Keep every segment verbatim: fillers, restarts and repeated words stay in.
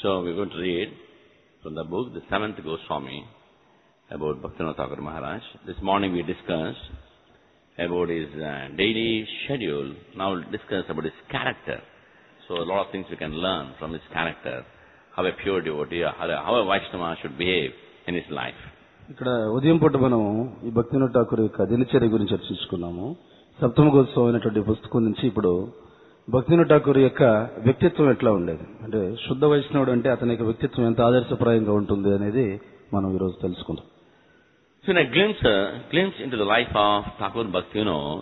So we're going to read from the book, The Seventh Goswami, about Bhaktivinoda Thakur Maharaj. This morning we discussed about his uh, daily schedule. Now we'll discuss about his character. So a lot of things we can learn from his character. How a pure devotee, how a, how a Vaishnava should behave in his life. ఇక్కడ ఉదయం పూట మనం ఈ భక్తివినోద ఠాకూర్ యొక్క దినచర్య గురించి చర్చించుకున్నాము. సప్తమ గోస్వామి అనేటువంటి పుస్తకం నుంచి ఇప్పుడు భక్తివినోద ఠాకూర్ యొక్క వ్యక్తిత్వం ఎట్లా ఉండేది, అంటే శుద్ధ వైష్ణవుడు అంటే అతని యొక్క వ్యక్తిత్వం ఎంత ఆదర్శప్రాయంగా ఉంటుంది అనేది మనం ఈరోజు తెలుసుకుందాం. So in a glimpse, uh, glimpse into the life of Thakur Bhaktivinoda,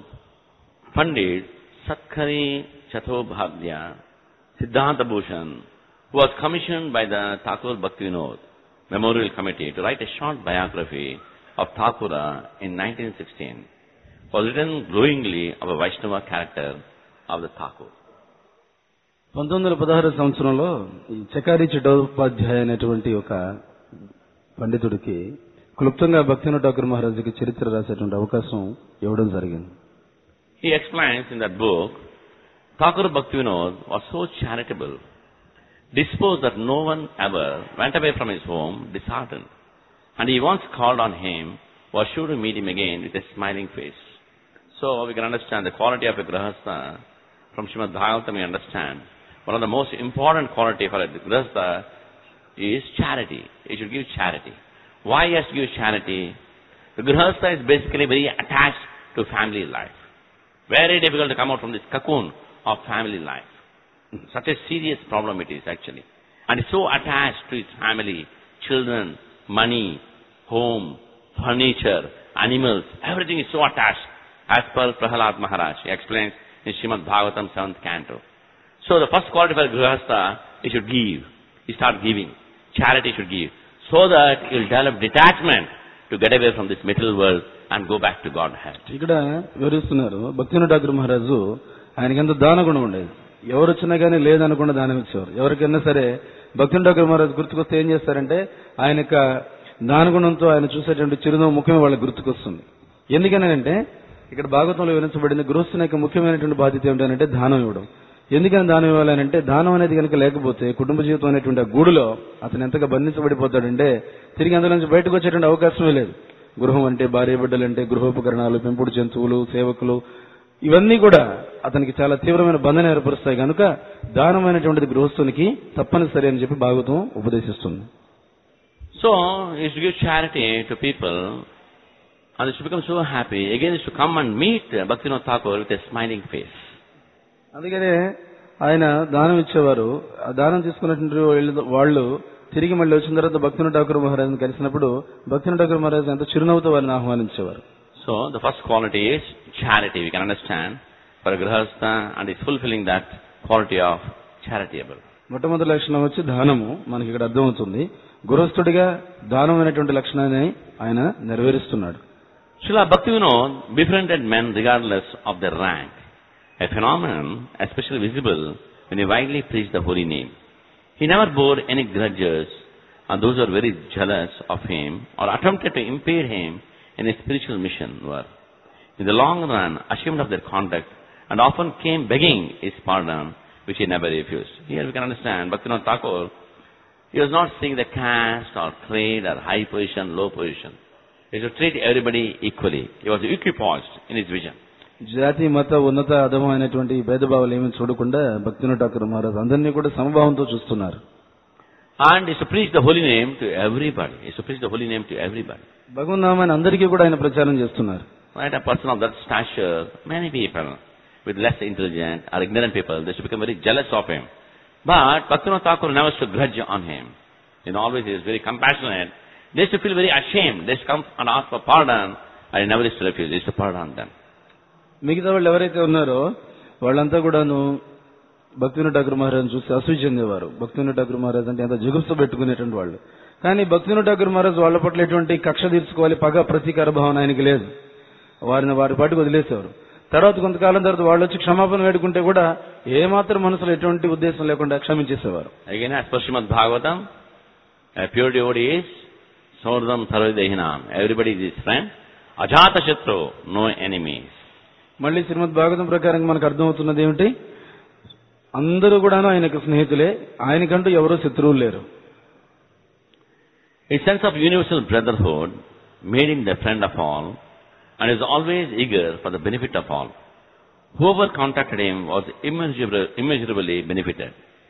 Pandit Satkari Chatobhadya Siddhanta Bhushan, who was commissioned by the Thakur Bhaktivinoda Memorial Committee to write a short biography of Thakura in nineteen sixteen, was written glowingly of a Vaishnava character of the Thakur. పంతొమ్మిది వందల పదహారు సంవత్సరంలో ఈ చకారి చటోపాధ్యాయ అనేటువంటి ఒక పండితుడికి క్లుప్తంగా భక్తివినోద ఠాకూర్ మహారాజుకి చరిత్ర రాసేటువంటి అవకాశం ఇవ్వడం జరిగింది. He explains in that book, Thakur Bhaktivinoda was so charitable, disposed that no one ever went away from his home disheartened, and he once called on him, was sure to meet him again with a smiling face. So we can understand the quality of a grahastha. From Srimad Bhagavatam we understand one of the most important quality for a grahastha is charity. He should give charity. Why he has to give charity? The grahastha is basically very attached to family life. Very difficult to come out from this cocoon of family life. Such a serious problem it is actually. And it's so attached to his family, children, money, home, furniture, animals, everything is so attached. As per Prahalad Maharaj, he explains in Srimad Bhagavatam seventh canto. So the first quality for grahastha, he should give. He start giving. Charity should give. So that he will develop detachment to get away from this material world and go back to Godhead. ఇక్కడ వివరిస్తున్నారు భక్తివినోద ఠాకూర్ మహారాజు ఆయనకి ఎంత దాన గుణం ఉండేది. ఎవరు వచ్చినా కానీ లేదనకుండా దానం ఇచ్చేవారు. ఎవరికైనా సరే భక్తివినోద ఠాకూర్ మహారాజు గుర్తుకొస్తే ఏం చేస్తారంటే ఆయన యొక్క దానగుణంతో ఆయన చూసేటువంటి చిరునవ్వు ముఖ్యమే వాళ్ళకి గుర్తుకొస్తుంది. ఎందుకనంటే ఇక్కడ భాగవతంలో వివరించబడింది గృహస్థుని యొక్క ముఖ్యమైనటువంటి బాధ్యత ఏమిటంటే దానం ఇవ్వడం. ఎందుకని దానం ఇవ్వాలంటే దానం అనేది కనుక లేకపోతే కుటుంబ జీవితం అనేటువంటి ఆ గూడులో అతను ఎంతగా బంధించబడిపోతాడంటే తిరిగి అందులో నుంచి బయటకు వచ్చేటువంటి అవకాశమే లేదు. గృహం అంటే భార్య బిడ్డలంటే గృహోపకరణాలు, పెంపుడు జంతువులు, సేవకులు, ఇవన్నీ కూడా అతనికి చాలా తీవ్రమైన బంధన ఏర్పరుస్తాయి. కనుక దానమైనటువంటిది గృహస్థునికి తప్పనిసరి అని చెప్పి Bhagavatam ఉపదేశిస్తుంది. So he should give charity to people and they should become so happy. Again he should come and meet Bhaktivinoda Thakur with a smiling face. అందుకనే ఆయన దానం ఇచ్చేవారు. ఆ దానం తీసుకున్నటువంటి వాళ్ళు తిరిగి మళ్ళీ వచ్చిన తర్వాత భక్తివినోద ఠాకూర్ మహారాజుని కలిసినప్పుడు భక్తివినోద ఠాకూర్ మహారాజు ఎంతో చిరునవ్వుతో వారిని ఆహ్వానించేవారు. So the first quality is charity. We can understand for a grahastha and is fulfilling that quality of charitable. మొట్టమొదటి లక్షణం వచ్చి దానము. మనకి ఇక్కడ అర్థమవుతుంది గృహస్థుడిగా దానం అనేటువంటి లక్షణాన్ని ఆయన నెరవేరుస్తున్నాడు. Srila Bhaktivinoda befriended men regardless of their rank, a phenomenon especially visible when he widely preached the holy name. He never bore any grudges, and those who were very jealous of him or attempted to impede him in his spiritual mission were, in the long run, ashamed of their conduct and often came begging his pardon, which he never refused. Here we can understand Bhaktivinoda Thakur, he was not seeing the caste or trade or high position, low position. He should treat everybody equally. He was equipoised in his vision. జాతి మత ఉన్నత అధమైనటువంటి భేదభావాలు ఏమీ చూడకుండా భక్తివినోద ఠాకూర్ మహారాజు అందరినీ కూడా సమభావంతో చూస్తున్నారు. And he should preach the holy name to everybody. He should preach the holy name to everybody. భగవన్నామాన్ని అందరికీ కూడా ఆయన ప్రచారం చేస్తున్నారు. Right, a person of that stature, many people with less intelligent or ignorant people, they should become very jealous of him. But Bhaktivinoda Thakur never should grudge on him. You know, always he is very compassionate. They should feel very ashamed. They should come and ask for pardon, and he never used to refuse. He used to pardon them. మిగతా వాళ్ళు ఎవరైతే ఉన్నారో వాళ్ళంతా కూడాను భక్తివినోద ఠాకూర్ మహారాజును చూసి అసూయ చెందేవారు. భక్తివినోద ఠాకూర్ మహారాజు అంటే ఎంత జుగుప్స పెట్టుకునేటువంటి వాళ్ళు. కానీ భక్తివినోద ఠాకూర్ మహారాజు వాళ్ళ పట్ల ఎటువంటి కక్ష తీర్చుకోవాలి, పగ ప్రతీకార భావన ఆయనకి లేదు. వారిని వారి పాటుకు వదిలేసేవారు. తర్వాత కొంతకాలం తర్వాత వాళ్ళు వచ్చి క్షమాపణ వేడుకుంటే కూడా ఏమాత్రం మనసులో ఎటువంటి ఉద్దేశం లేకుండా క్షమించేసేవారు. Again, as per Srimad Bhagavatam, a pure devotee is Sordam Sarvadehinam. Everybody is his friend. Ajata Shatru, no enemies. మళ్ళీ శ్రీమద్ భాగవతం ప్రకారం మనకు అర్థమవుతున్నది ఏమిటి? అందరూ కూడాను ఆయనకు స్నేహితులే, ఆయనకంటూ ఎవరూ శత్రువులు లేరు. His sense of universal brotherhood made him the friend of all and is always eager for the benefit of all. Whoever contacted him was immeasurably, immeasurably benefited.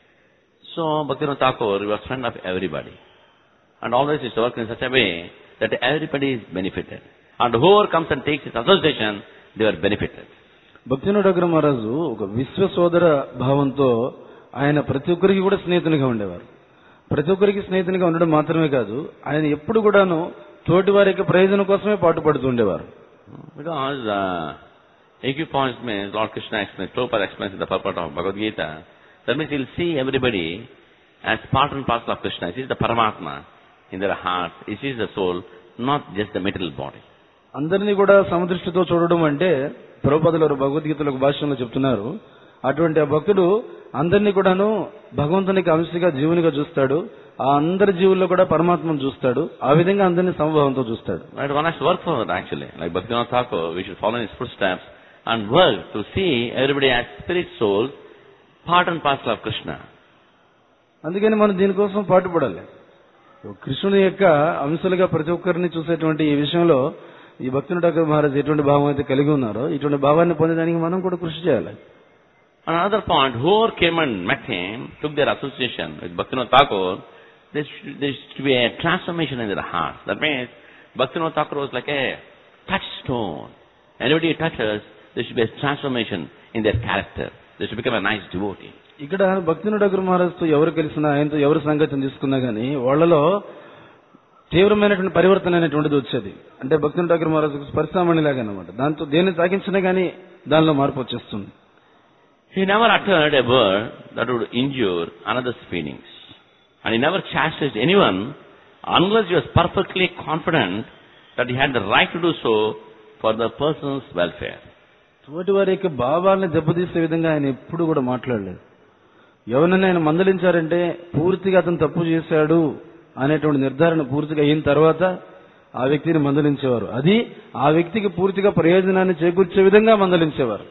So Bhaktivinoda Thakur was friend of everybody and always used to work in such a way that everybody is benefited. And whoever comes and takes his association, they are benefited. భక్తివినోద Thakur మహారాజు ఒక విశ్వ సోదర భావంతో ఆయన ప్రతి ఒక్కరికి కూడా స్నేహితునిగా ఉండేవారు. ప్రతి ఒక్కరికి స్నేహితునిగా ఉండడం మాత్రమే కాదు, ఆయన ఎప్పుడు కూడాను తోటి వారి యొక్క ప్రయోజనం కోసమే పాటుపడుతూ ఉండేవారు. Because uh, equipoise means Lord Krishna explains, Prabhupada explains in the purport of Bhagavad Gita, that means he will see everybody as part and parcel of Krishna. He sees the Paramatma in their hearts, he sees the soul, not just the material body. అందరినీ కూడా సమదృష్టితో చూడడం అంటే ప్రభుపాదులు భగవద్గీతలో భాష్యంలో చెప్తున్నారు, అటువంటి ఆ భక్తుడు అందరినీ కూడాను భగవంతునికి అంశగా జీవునిగా చూస్తాడు, ఆ అందరి జీవుల్లో కూడా పరమాత్మను చూస్తాడు, ఆ విధంగా అందరినీ సమభావంతో చూస్తాడు. Right, one has to work for that actually. Like Bhaktivinoda Thakur, we should follow in his footsteps and work to see everybody as spirit souls, part and parcel of Krishna. అందుకని మనం దీనికోసం పాటుపడాలి. కృష్ణుని యొక్క అంశాలుగా ప్రతి ఒక్కరిని చూసేటువంటి ఈ విషయంలో ఈ భక్తివినోద ఠాకూర్ మహారాజ్ ఎటువంటి భావం అయితే కలిగి ఉన్నారో ఇటువంటి భావాన్ని పొందడానికి మనం కూడా కృషి చేయాలి. Another point, whoever came and met him, took their association with Bhaktivinoda Thakur, there should, there should be a transformation in their hearts. That means Bhaktivinoda Thakur was like a touchstone. Anybody he touches, there should be a transformation in their character. They should become a nice devotee. ఇక్కడ భక్తివినోద ఠాకూర్ మహారాజ్తో ఎవరు కలిసినా, ఆయనతో ఎవరు సంగతిని తీసుకున్నా గానీ వాళ్ళలో తీవ్రమైనటువంటి పరివర్తన అనేటువంటిది వచ్చేది. అంటే భక్తివినోద ఠాకూర్ మహారాజ్ స్పర్శామణిలాగా అన్నమాట. దాంతో దేన్ని తాకించినా గానీ దానిలో మార్పు వచ్చేస్తుంది. He never uttered a word that would injure another's feelings. And he never chastised anyone unless he was perfectly confident that he had the right to do so for the person's welfare. తోటి వారి యొక్క భావాలను దెబ్బతీసే విధంగా ఆయన ఎప్పుడు కూడా మాట్లాడలేదు. ఎవరినైనా ఆయన మందలించారంటే పూర్తిగా అతను తప్పు చేశాడు అనేటువంటి నిర్ధారణ పూర్తిగా అయిన తర్వాత ఆ వ్యక్తిని మందలించేవారు. అది ఆ వ్యక్తికి పూర్తిగా ప్రయోజనాన్ని చేకూర్చే విధంగా మందలించేవారు.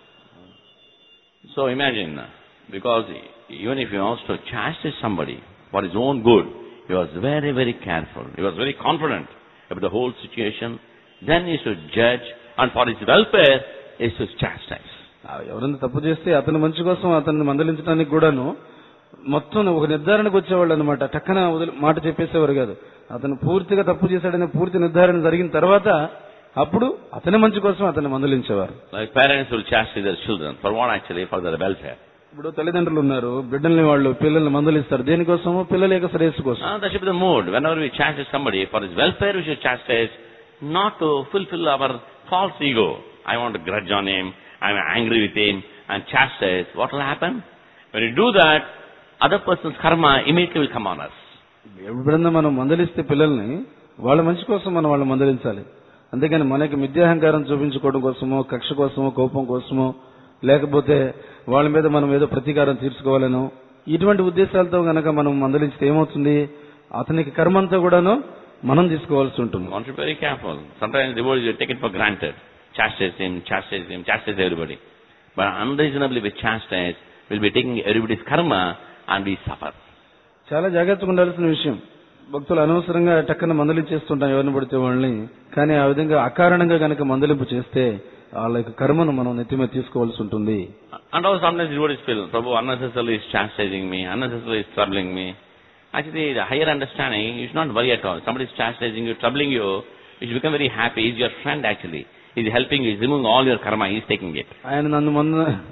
So imagine, because even if he wants to chastise somebody for his own good, he was very, very careful. He was very confident about the whole situation. Then he should judge, and for his welfare, he should chastise. ఎవరైనా తప్పు చేస్తే అతని మంచి కోసం అతన్ని మందలించడానికి కూడాను మొత్తం ఒక నిర్ధారణకు వచ్చేవాళ్ళు అనమాట. టక్కన మాట చెప్పేసేవారు కాదు. అతను పూర్తిగా తప్పు చేశాడనే పూర్తి నిర్ధారణ జరిగిన తర్వాత అప్పుడు అతని మంచి కోసం అతన్ని మందలించేవారు. Like parents will chastise their children for what actually? For their welfare. ఇప్పుడు తల్లిదండ్రులు ఉన్నారు, బిడ్డల్ని వాళ్ళు పిల్లల్ని మందలిస్తారు. దేనికోసమో పిల్లల యొక్క శ్రేయస్సు కోసం. Ah, that should be the mood. Whenever we chastise somebody for his welfare, we should chastise, not to fulfill our false ego. I want to grudge on him, I am angry with him, and chastise. What will happen? When you do that, other person's karma immediately will come on us. ఎప్పుడన్నా మనం మందలిస్తే పిల్లల్ని వాళ్ళ మంచి కోసం మనం వాళ్ళని మందలించాలి. అంతేగాని మనకి మిథ్యాహంకారం చూపించుకోవడం కోసమో, కక్ష కోసమో, కోపం కోసమో, లేకపోతే వాళ్ళ మీద మనం ఏదో ప్రతీకారం తీర్చుకోవాలనో ఇటువంటి ఉద్దేశాలతో గనక మనం మందలించితే ఏమవుతుంది? అతనికి కర్మంతా కూడాను మనం తీసుకోవాల్సి ఉంటుంది. One should be very careful. Sometimes devotees will take it for granted. Chastise him, chastise him, chastise everybody. But unreasonably we chastise, we'll be taking everybody's karma and we suffer. చాలా జాగ్రత్తగా ఉండాల్సిన విషయం. భక్తులు అనవసరంగా టక్కన మందలించేస్తుంటాం ఎవరిని పడితే వాళ్ళని. కానీ ఆ విధంగా అకారణంగా గనక మందలింపు చేస్తే వాళ్ళ యొక్క కర్మను మనం నెత్తి మీద తీసుకోవాల్సి ఉంటుంది. And also sometimes devotees feel, Prabhu unnecessarily is chastising me, unnecessarily is troubling me. Actually, the higher understanding, you should not worry at all. Somebody is chastising you, troubling you, you should become very happy. He is your friend actually. He is helping you, he is removing all your karma, he is taking it. ఆయన నన్ను మంద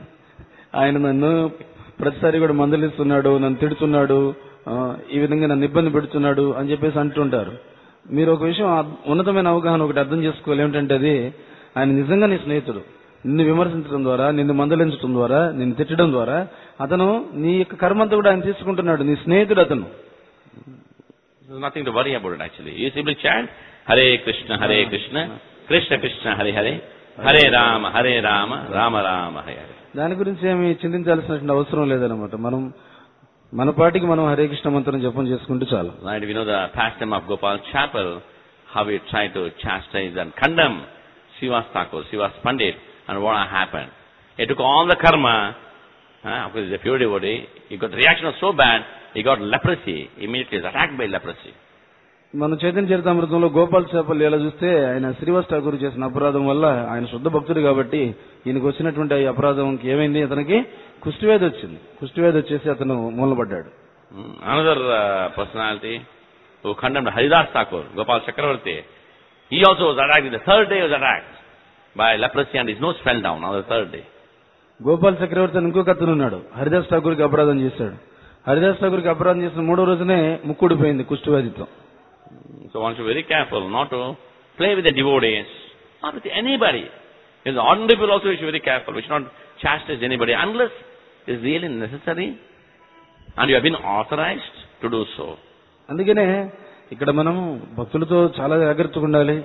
ఆయన నన్ను ప్రతిసారి కూడా మందలిస్తున్నాడు, నన్ను తిడుతున్నాడు, ఈ విధంగా నన్ను ఇబ్బంది పెడుతున్నాడు అని చెప్పేసి అంటుంటారు. మీరు ఒక విషయం ఉన్నతమైన అవగాహన ఒకటి అర్థం చేసుకోవాలి. ఏమిటంటే అది ఆయన నిజంగా నీ స్నేహితుడు. నిన్ను విమర్శించడం ద్వారా, నిన్ను మందలించడం ద్వారా, నిన్ను తిట్టడం ద్వారా అతను నీ యొక్క కర్మంతా కూడా ఆయన తీసుకుంటున్నాడు. నీ స్నేహితుడు అతను. There is nothing to worry about it actually. You simply chant Hare Krishna, Hare Krishna, Krishna Krishna, Hare Hare, Hare Rama, Hare Rama, Rama Rama, Hare Hare. దాని గురించి ఏమి చింతించాల్సినటువంటి అవసరం లేదన్నమాట. మనం మన పాటికి మనం హరే కృష్ణ మంత్రం జపం చేసుకుంటూ చాలు. Right, we know the pastime of Gopal Chapel, how we try to chastise and condemn Srivas Thakur, Srivas Pandit, and what happened. He took all the karma Uh, of course, he's a pure devotee. He got reaction was so bad, he got leprosy. Immediately, he was attacked by leprosy. మన చైతన్య చరితామృతంలో గోపాల్ చేపలు ఎలా చూస్తే ఆయన శ్రీవాస్ ఠాకూర్ చేసిన అపరాధం వల్ల ఆయన శుద్ధ భక్తుడు కాబట్టి ఈయనకు వచ్చినటువంటి ఈ అపరాధంకి ఏమైంది, అతనికి కుష్ఠవ్యాధి వచ్చింది. కుష్ఠవ్యాధి వచ్చేసి అతను మూలపడ్డాడు. Another uh, personality who condemned Haridas Thakur, Gopal Chakravarti, he also was attacked. The third day he was attacked by leprosy and his nose fell down on the third day. Gopal చక్రవర్తి అని ఇంకొక అతను ఉన్నాడు. హరిదాస్ ఠాకూర్కి అపరాధం చేశాడు. హరిదాస్ ఠాకూర్కి అపరాధం చేసిన మూడో రోజునే ముక్కుడిపోయింది కుష్ఠవ్యాధితో. So one should be very careful not to play with the devotees or with anybody. In the ordinary people also we should be very careful. We should not chastise anybody unless it is really necessary and you have been authorized to do so. అందుకనే ఇక్కడ మనం భక్తులతో చాలా జాగ్రత్తగా ఉండాలి.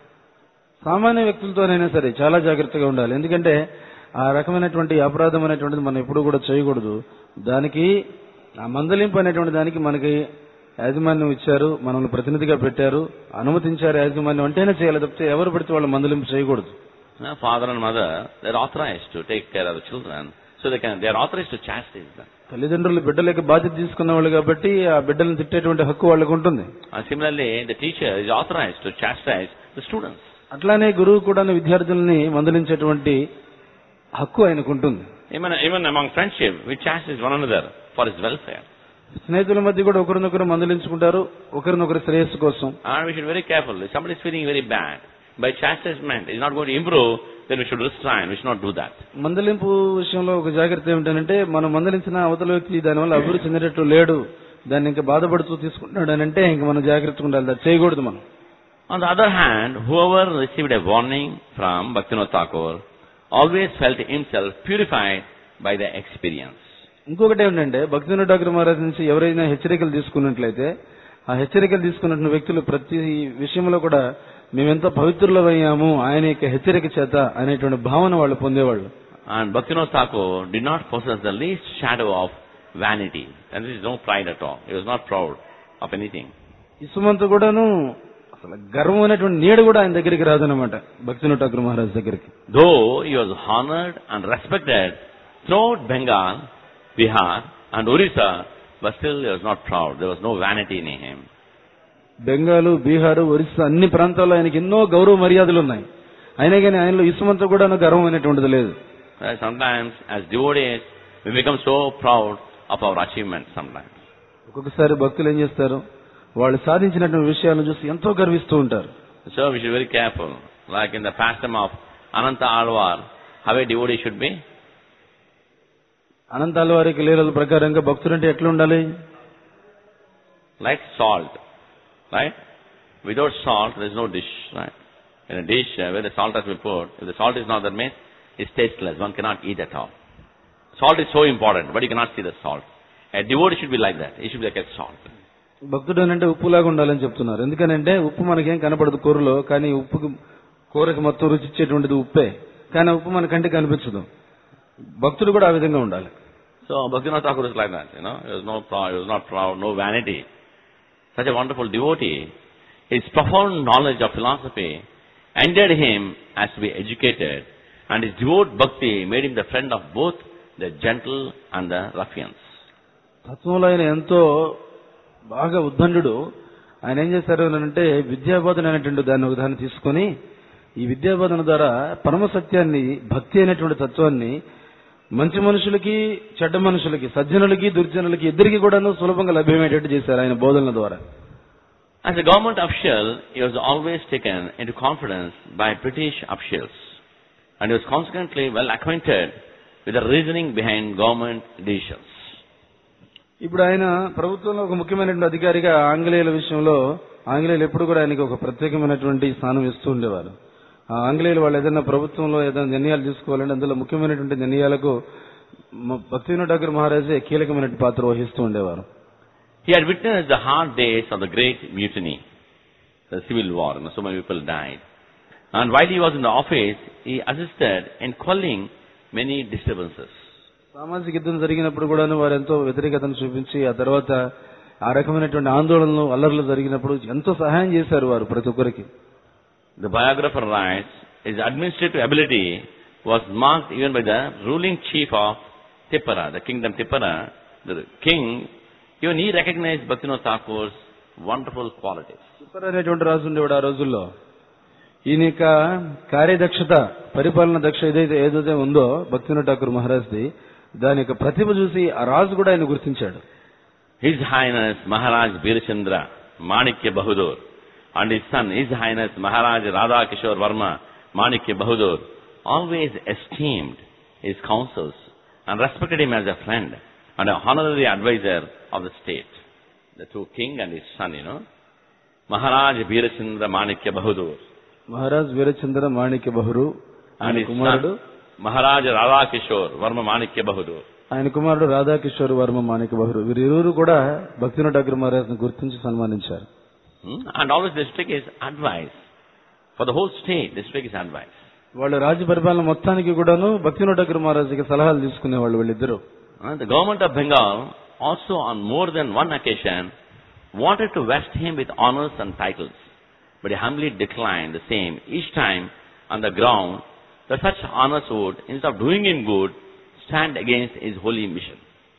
సామాన్య వ్యక్తులతోనైనా సరే చాలా జాగ్రత్తగా ఉండాలి. ఎందుకంటే ఆ రకమైనటువంటి అపరాధం అనేటువంటిది మనం ఎప్పుడు కూడా చేయకూడదు. దానికి ఆ మందలింపు అనేటువంటి దానికి మనకి యాజమాన్యం ఇచ్చారు, మనల్ని ప్రతినిధిగా పెట్టారు, అనుమతించారు. యాజమాన్యం అంటేనే చేయాలి తప్పితే ఎవరు పడితే వాళ్ళు మందలింపు చేయకూడదు. Father and mother, they are authorized to take care of the children, so they can they are authorized to chastise them. తల్లిదండ్రులు బిడ్డలకి బాధ్యత తీసుకున్న వాళ్ళు కాబట్టి ఆ బిడ్డలను తిట్టేటువంటి హక్కు వాళ్ళకు ఉంటుంది. And similarly, the teacher is authorized to chastise the students. అట్లానే గురువు కూడా విద్యార్థుల్ని మందలించేటువంటి హక్కు ఆయనకు ఉంటుంది. Even even among friendship, we chastise one another for his welfare. స్నేహితుల మధ్య కూడా ఒకరినొకరు మందలించుకుంటారు, ఒకరినొకరు శ్రేయస్సు కోసం. And we should be very careful. If somebody is feeling very bad, by chastisement is not going to improve, then we should restrain. We should not do that. మందలింపు విషయంలో ఒక జాగ్రత్త ఏమిటంటే మనం మందలించిన అవతల వ్యక్తి దానివల్ల అభివృద్ధి చెందేటట్టు లేడు, దాన్ని ఇంకా బాధపడుతూ తీసుకుంటున్నాడు అని అంటే ఇంక మనం జాగ్రత్తగా ఉండాలి, అది చేయకూడదు మనం. On the other hand, whoever received a warning from Bhaktivinoda Thakur always felt himself purified by the experience. ఇంకొకటి ఏమిటంటే భక్తివినోద ఠాకూర్ మహారాజ్ నుంచి ఎవరైనా హెచ్చరికలు తీసుకున్నట్లయితే ఆ హెచ్చరికలు తీసుకున్న వ్యక్తులు ప్రతి విషయంలో కూడా మేమెంతో పవిత్రులమయ్యాము ఆయన యొక్క హెచ్చరిక చేత అనేటువంటి భావన వాళ్ళు పొందేవాళ్ళు. And Bhaktivinoda Thakur did not possess the least shadow of vanity. And there is no pride at all. He was not proud of anything. ఇసుమంత కూడాను అసలు గర్వం అనేటువంటి నీడ కూడా ఆయన దగ్గరికి రాదనమాట భక్తివినోద ఠాకూర్ మహారాజ్ దగ్గరికి. Though he was honored and respected throughout Bengal, Bihar and Orissa, but still he was not proud. There was no vanity in him. Bengal, Bihar, Orissa అన్ని ప్రాంతాల్లో ఆయనకి ఎన్నో గౌరవ మర్యాదలు ఉన్నాయి. అయినా కానీ ఆయనలో ఇసుమంతా కూడా గర్వం అనేటువంటిది లేదు. Sometimes as devotees we become so proud of our achievements sometimes. ఒక్కొక్కసారి భక్తులు ఏం చేస్తారు, వాళ్ళు సాధించినటువంటి విషయాలను చూసి ఎంతో గర్విస్తూ ఉంటారు. So we should be very careful. Like in the pastime of Ananta Alvar, how a devotee should be? అనంతాల వారికి లీలల ప్రకారంగా భక్తులంటే ఎట్లా ఉండాలి? Like salt, right? Without salt there is no dish, right? In a dish uh, where the salt has been put, if the salt is not there means it's tasteless, one cannot eat at all. Salt is so important, but you cannot see the salt. A devotee should be like that. He should be like a salt. భక్తుడు అంటే ఉప్పులాగా ఉండాలని చెప్తున్నారు. ఎందుకనంటే ఉప్పు మనకేం కనపడదు కూరలో, కానీ ఉప్పుకి కూరకి మొత్తం రుచి ఇచ్చేటువంటిది ఉప్పే, కానీ ఉప్పు మన కంటికి కనిపించదు. భక్తుడు కూడా ఆ విధంగా ఉండాలి. So Bhaktivinoda Thakur is like that, you know. He was no proud, he was not proud, no vanity. Such a wonderful devotee. His profound knowledge of philosophy endeared him as to be educated, and his devout bhakti made him the friend of both the gentle and the ruffians. తత్వంలో ఆయన ఎంతో బాగా ఉద్దండు. ఆయన ఏం చేశారు అంటే విద్యాబోధన అనేటువంటి దాన్ని ఒక దాన్ని తీసుకొని ఈ విద్యాబోధన ద్వారా పరమ సత్యాన్ని, భక్తి అనేటువంటి తత్వాన్ని మంచి మనుషులకి, చెడ్డ మనుషులకి, సజ్జనులకి, దుర్జనులకి ఇద్దరికి కూడాను సులభంగా లభ్యమయ్యేటట్టు చేశారు ఆయన బోధనల ద్వారా. As a government official, he was always taken into confidence by British officials, and he was consequently well acquainted with the reasoning behind government decisions. ఇప్పుడు ఆయన ప్రభుత్వంలో ఒక ముఖ్యమైనటువంటి అధికారిగా ఆంగ్లేయుల విషయంలో ఆంగ్లేయులు ఎప్పుడు కూడా ఆయనకి ఒక ప్రత్యేకమైనటువంటి స్థానం ఇస్తూ ఉండేవారు. ఆంగ్లేయులు వాళ్ళు ఏదైనా ప్రభుత్వంలో ఏదైనా నిర్ణయాలు తీసుకోవాలంటే అందులో ముఖ్యమైనటువంటి నిర్ణయాలకు భక్తివినోద ఠాకూర్ మహారాజే కీలకమైనటువంటి పాత్ర వహిస్తూ ఉండేవారు. He had witnessed the hard days of the Great Mutiny, the civil war, and so many people died. And while he was in the office, he assisted in quelling many disturbances. సామాజిక యుద్ధం జరిగినప్పుడు కూడాను వారు ఎంతో వ్యతిరేకతను చూపించి ఆ తర్వాత ఆ రకమైనటువంటి ఆందోళనలు, అల్లర్లు జరిగినప్పుడు ఎంతో సహాయం చేశారు వారు ప్రతి ఒక్కరికి. The biographer writes, his administrative ability was marked even by the ruling chief of Tipara, the kingdom Tipara, the king, even he recognized Bhaktivinoda Thakur's wonderful qualities. తిప్పర అనేటువంటి రాజు ఉండేవాడు ఆ రోజుల్లో. ఈయన యొక్క కార్యదక్షత, పరిపాలన దక్ష ఏదైతే ఏదైతే ఉందో భక్తివినోద ఠాకూర్ మహారాజ్ది, దాని యొక్క ప్రతిభ చూసి ఆ రాజు కూడా ఆయన గుర్తించాడు. His Highness Maharaj Birchandra Manikya Bahadur and his son, His Highness Maharaj Radha Kishore Varma Manikya Bahadur, always esteemed his counsels and respected him as a friend and an honorary advisor of the state. The two king and his son, you know, Maharaj Birchandra Manikya Bahadur. Maharaj Veerachandra Manikya బహురు And ఆయన his కుమారుడు son, Maharaj Radha Kishore Varma Manikya Bahadur. ఆయన కుమారుడు రాధాకిషోర్ వర్మ మాణిక్య బహురు. వీరిరువురు కూడా భక్తివినోద ఠాకూర్ మహారాజ్ ను గుర్తించి సన్మానించారు. Hmm? And always they took his advice. For the whole state, they took his advice. వాళ్ళు రాజ్య పరిపాలన మొత్తానికి కూడాను భక్తివినోద ఠాకూర్ మహారాజ్కి సలహాలు తీసుకునేవాళ్ళు వీళ్ళిద్దరు. Uh, The government of Bengal also on more than one occasion wanted to vest him with honors and titles, but he humbly declined the same each time on the ground that such honors would, instead of doing him good, stand against his holy mission.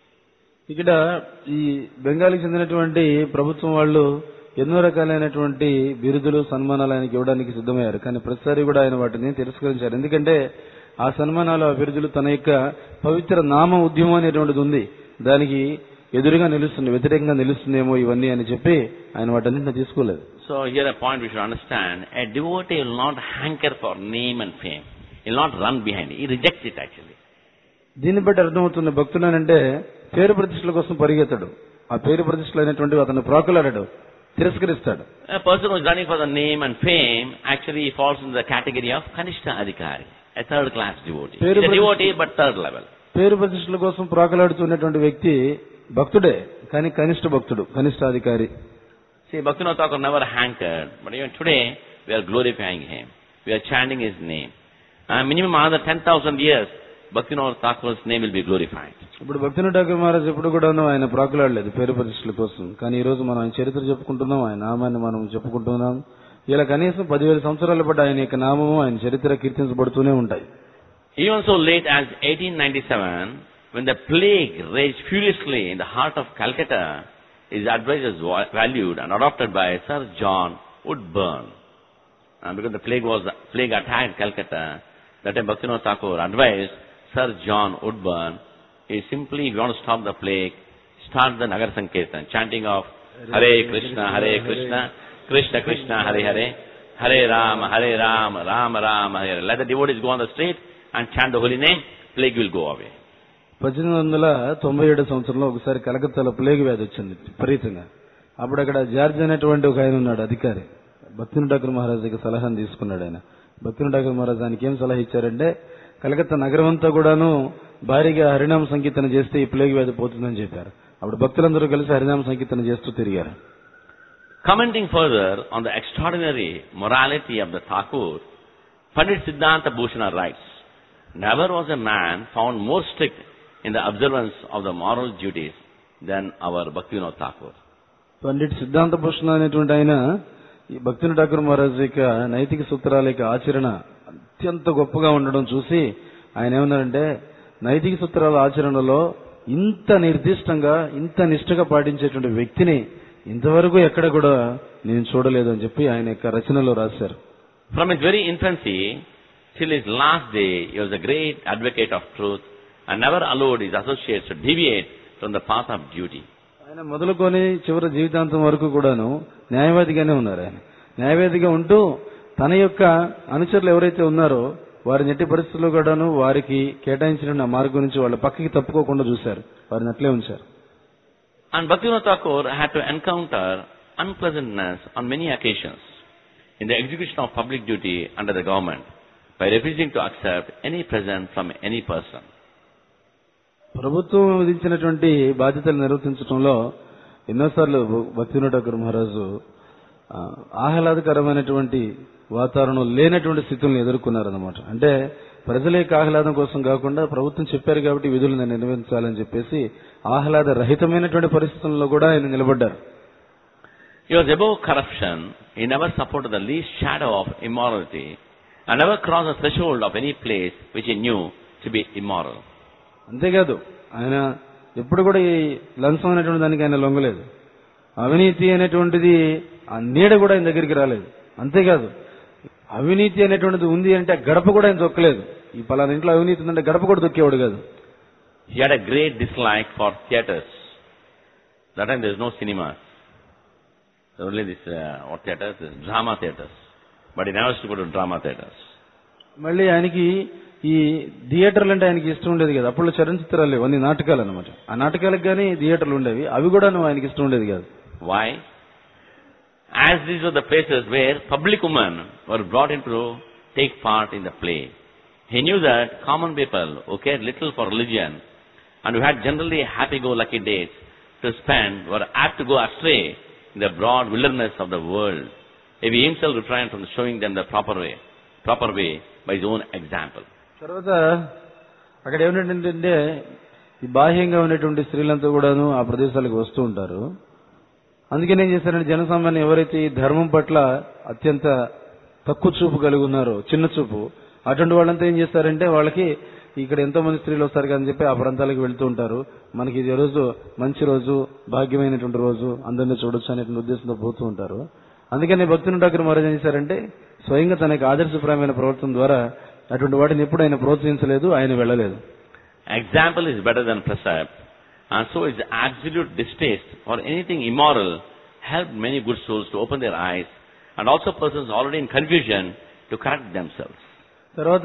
ఇక్కడ ఈ బెంగాల్కి చెందినటువంటి ప్రభుత్వం వాళ్ళు ఎన్నో రకాలైనటువంటి బిరుదులు సన్మానాలు ఆయనకి ఇవ్వడానికి సిద్ధమయ్యారు. కానీ ప్రతిసారి కూడా ఆయన వాటిని తిరస్కరించారు. ఎందుకంటే ఆ సన్మానాలు, ఆ బిరుదులు తన యొక్క పవిత్ర నామ ఉద్యమం అనేటువంటిది ఉంది, దానికి ఎదురుగా నిలుస్తుంది, వ్యతిరేకంగా నిలుస్తుందేమో ఇవన్నీ అని చెప్పి ఆయన వాటన్నింటిని తీసుకోలేదు. So here a point we should understand: a devotee will not hanker for name and fame. He will not run behind it. He rejects it actually. దీన్ని బట్టి అర్థమవుతుంది, భక్తుడనంటే పేరు ప్రతిష్టల కోసం పరిగెత్తడు. ఆ పేరు ప్రతిష్టలు అనేటువంటివి అతను ప్రాకులాడడు, తిరస్కరిస్తాడు. A person who is running for the name and fame actually falls in the category of Kanishta Adhikari, a third class devotee. He is a devotee but third level. పేరు ప్రతిష్టల కోసం ప్రాకులాడుతున్నటువంటి వ్యక్తి భక్తుడే, కానీ కనిష్ట భక్తుడు, కనిష్టాధికారి. See, Bhaktivinoda Thakur never hankered, but even today we are glorifying him. We are chanting his name. Uh, minimum another ten thousand years, Bhaktivinoda Thakur's name will be glorified. ఇప్పుడు భక్తివినోద ఠాకూర్ మహారాజ్ ఎప్పుడు కూడాను ఆయన ప్రాకులాడలేదు పేరు ప్రతిష్టల కోసం. కానీ ఈ రోజు మనం ఆయన చరిత్ర చెప్పుకుంటున్నాం, ఆయన నామాన్ని మనం చెప్పుకుంటున్నాం. ఇలా కనీసం పదివేల సంవత్సరాల పాటు ఆయన యొక్క నామము, ఆయన చరిత్ర కీర్తించబడుతూనే ఉంటాయి. Even so late as eighteen ninety-seven, when the plague raged furiously in the heart of Calcutta, his advice was valued and adopted by Sir John Woodburn. And because the plague was plague attacked Calcutta, that time Bhaktivinoda Thakur advised Sir John Woodburn, he simply, if you want to stop the plague, start the Nagar Sankirtan, chanting of Hare Krishna, Hare Krishna, Krishna Krishna, Hare Hare, Hare Rama, Hare Rama, Rama Rama, Hare Hare. Let the devotees go on the street and chant the holy name, plague will go away. పద్దెనిమిది వందల తొంభై ఏడు సంవత్సరంలో ఒకసారి కలకత్తాలో plague వ్యాధి వచ్చింది విపరీతంగా. అప్పుడు అక్కడ జార్జ్ అనేటువంటి ఒక ఆయన ఉన్నాడు, అధికారి. భక్తివినోద ఠాకూర్ మహారాజ్ దగ్గర సలహాను తీసుకున్నాడు ఆయన. భక్తివినోద ఠాకూర్ మహారాజ్ ఆయనకి ఏం సలహా ఇచ్చారంటే, కలకత్తా నగరం అంతా కూడాను భారీగా హరినామ సంకీర్తన చేస్తే ఈ ప్లేగ్ వ్యాధి పోతుందని చెప్పారు. అప్పుడు భక్తులందరూ కలిసి హరినామ సంకీర్తన చేస్తూ తిరిగారు. Commenting further on the extraordinary morality of the Thakur, Pandit Siddhanta Bhushana writes, never was a man found more strict in the observance of the moral duties than our Bhaktivinoda Thakur. Pandit సిద్ధాంత భూషణ అనేటువంటి ఆయన ఈ భక్తివినోద ఠాకూర్ మహారాజ్ యొక్క నైతిక సూత్రాల యొక్క ఆచరణ అత్యంత గొప్పగా ఉండడం చూసి ఆయన ఏమన్నారంటే, నైతిక సూత్రాల ఆచరణలో ఇంత నిర్దిష్టంగా, ఇంత నిష్ఠగా పాటించేటువంటి వ్యక్తిని ఇంతవరకు ఎక్కడ కూడా నేను చూడలేదు అని చెప్పి ఆయన యొక్క రచనలో రాశారు. From his very infancy till his last day, he was a great advocate of truth and never allowed his associates to deviate from the path of duty. ఆయన మొదలుకొని చివరి జీవితాంతం వరకు కూడాను న్యాయవాదిగానే ఉన్నారు. ఆయన న్యాయవాదిగా ఉంటూ తన యొక్క అనుచరులు ఎవరైతే ఉన్నారో వారిని ఎట్టి పరిస్థితుల్లో కూడాను వారికి కేటాయించిన మార్గం నుంచి వాళ్ళ పక్కకి తప్పుకోకుండా చూశారు, వారిని అట్లే ఉంచారు. And Bhaktivinoda Thakur had to encounter unpleasantness on many occasions in the execution of public duty under the government by refusing to accept any present from any person. ప్రభుత్వం విధించినటువంటి బాధ్యతలు నిర్వర్తించడంలో ఎన్నోసార్లు భక్తివినోద ఠాకూర్ మహారాజు ఆహ్లాదకరమైనటువంటి వాతావరణం లేనటువంటి స్థితులను ఎదుర్కొన్నారన్నమాట. అంటే ప్రజల యొక్క ఆహ్లాదం కోసం కాకుండా ప్రభుత్వం చెప్పారు కాబట్టి విధులను నిర్వహించాలని చెప్పేసి ఆహ్లాద రహితమైనటువంటి పరిస్థితుల్లో కూడా ఆయన నిలబడ్డారు. He was above corruption. He never supported the least shadow of immorality and never crossed the threshold of any place which he knew to be immoral. అంతేకాదు ఆయన ఎప్పుడు కూడా ఈ లంచం అనేటువంటి దానికి ఆయన లొంగలేదు. అవినీతి అనేటువంటిది ఆ నీడ కూడా ఆయన దగ్గరికి రాలేదు. అంతేకాదు అవినీతి అనేటువంటిది ఉంది అంటే గడప కూడా ఆయన దొక్కలేదు. ఈ పలానా ఇంట్లో అవినీతి ఉందంటే గడప కూడా దొక్కేవాడు కాదు. He had a great dislike for theatres. That time there is no cinemas. There only this, uh, what theatres? This drama theatres. But he never used to go to drama theatres. మళ్ళీ ఆయనకి ఈ థియేటర్లు అంటే ఆయనకి ఇష్టం ఉండేది కదా. అప్పుడు చలనచిత్రాలు లేవు, అన్ని నాటకాలు అనమాట. ఆ నాటకాలకు కానీ థియేటర్లు ఉండేవి, అవి కూడా ఆయనకి ఇష్టం ఉండేది కాదు. Why? As these were the places where public women were brought in to take part in the play. He knew that common people who cared little for religion and who had generally happy-go-lucky days to spend were apt to go astray in the broad wilderness of the world. If he himself refrained from showing them the proper way, proper way by his own example. తర్వాత అక్కడ ఏమిటంటే ఈ బాహ్యంగా ఉన్నటువంటి స్త్రీలంతా కూడాను ఆ ప్రదేశాలకు వస్తూ ఉంటారు. అందుకని ఏం చేశారంటే జనసామాన్యం ఎవరైతే ఈ ధర్మం పట్ల అత్యంత తక్కువ చూపు కలిగి ఉన్నారో, చిన్న చూపు, అటువంటి వాళ్ళంతా ఏం చేస్తారంటే వాళ్ళకి ఇక్కడ ఎంతో మంది స్త్రీలు వస్తారు కదా అని చెప్పి ఆ ప్రాంతాలకు వెళ్తూ ఉంటారు. మనకి ఇది రోజు మంచి రోజు, భాగ్యమైనటువంటి రోజు, అందరినీ చూడొచ్చు అనేటువంటి ఉద్దేశంతో పోతూ ఉంటారు. అందుకని భక్తుని ఠాకూర్ మహారాజ్ ఏం చేశారంటే స్వయంగా తనకి ఆదర్శప్రాయమైన ప్రవర్తన ద్వారా అటువంటి వాటిని ఎప్పుడు ఆయన ప్రోత్సహించలేదు, ఆయన వెళ్ళలేదు. Example is better than precept, and so is absolute distaste for anything immoral helped many good souls to open their eyes, and also persons already in confusion to correct themselves. తర్వాత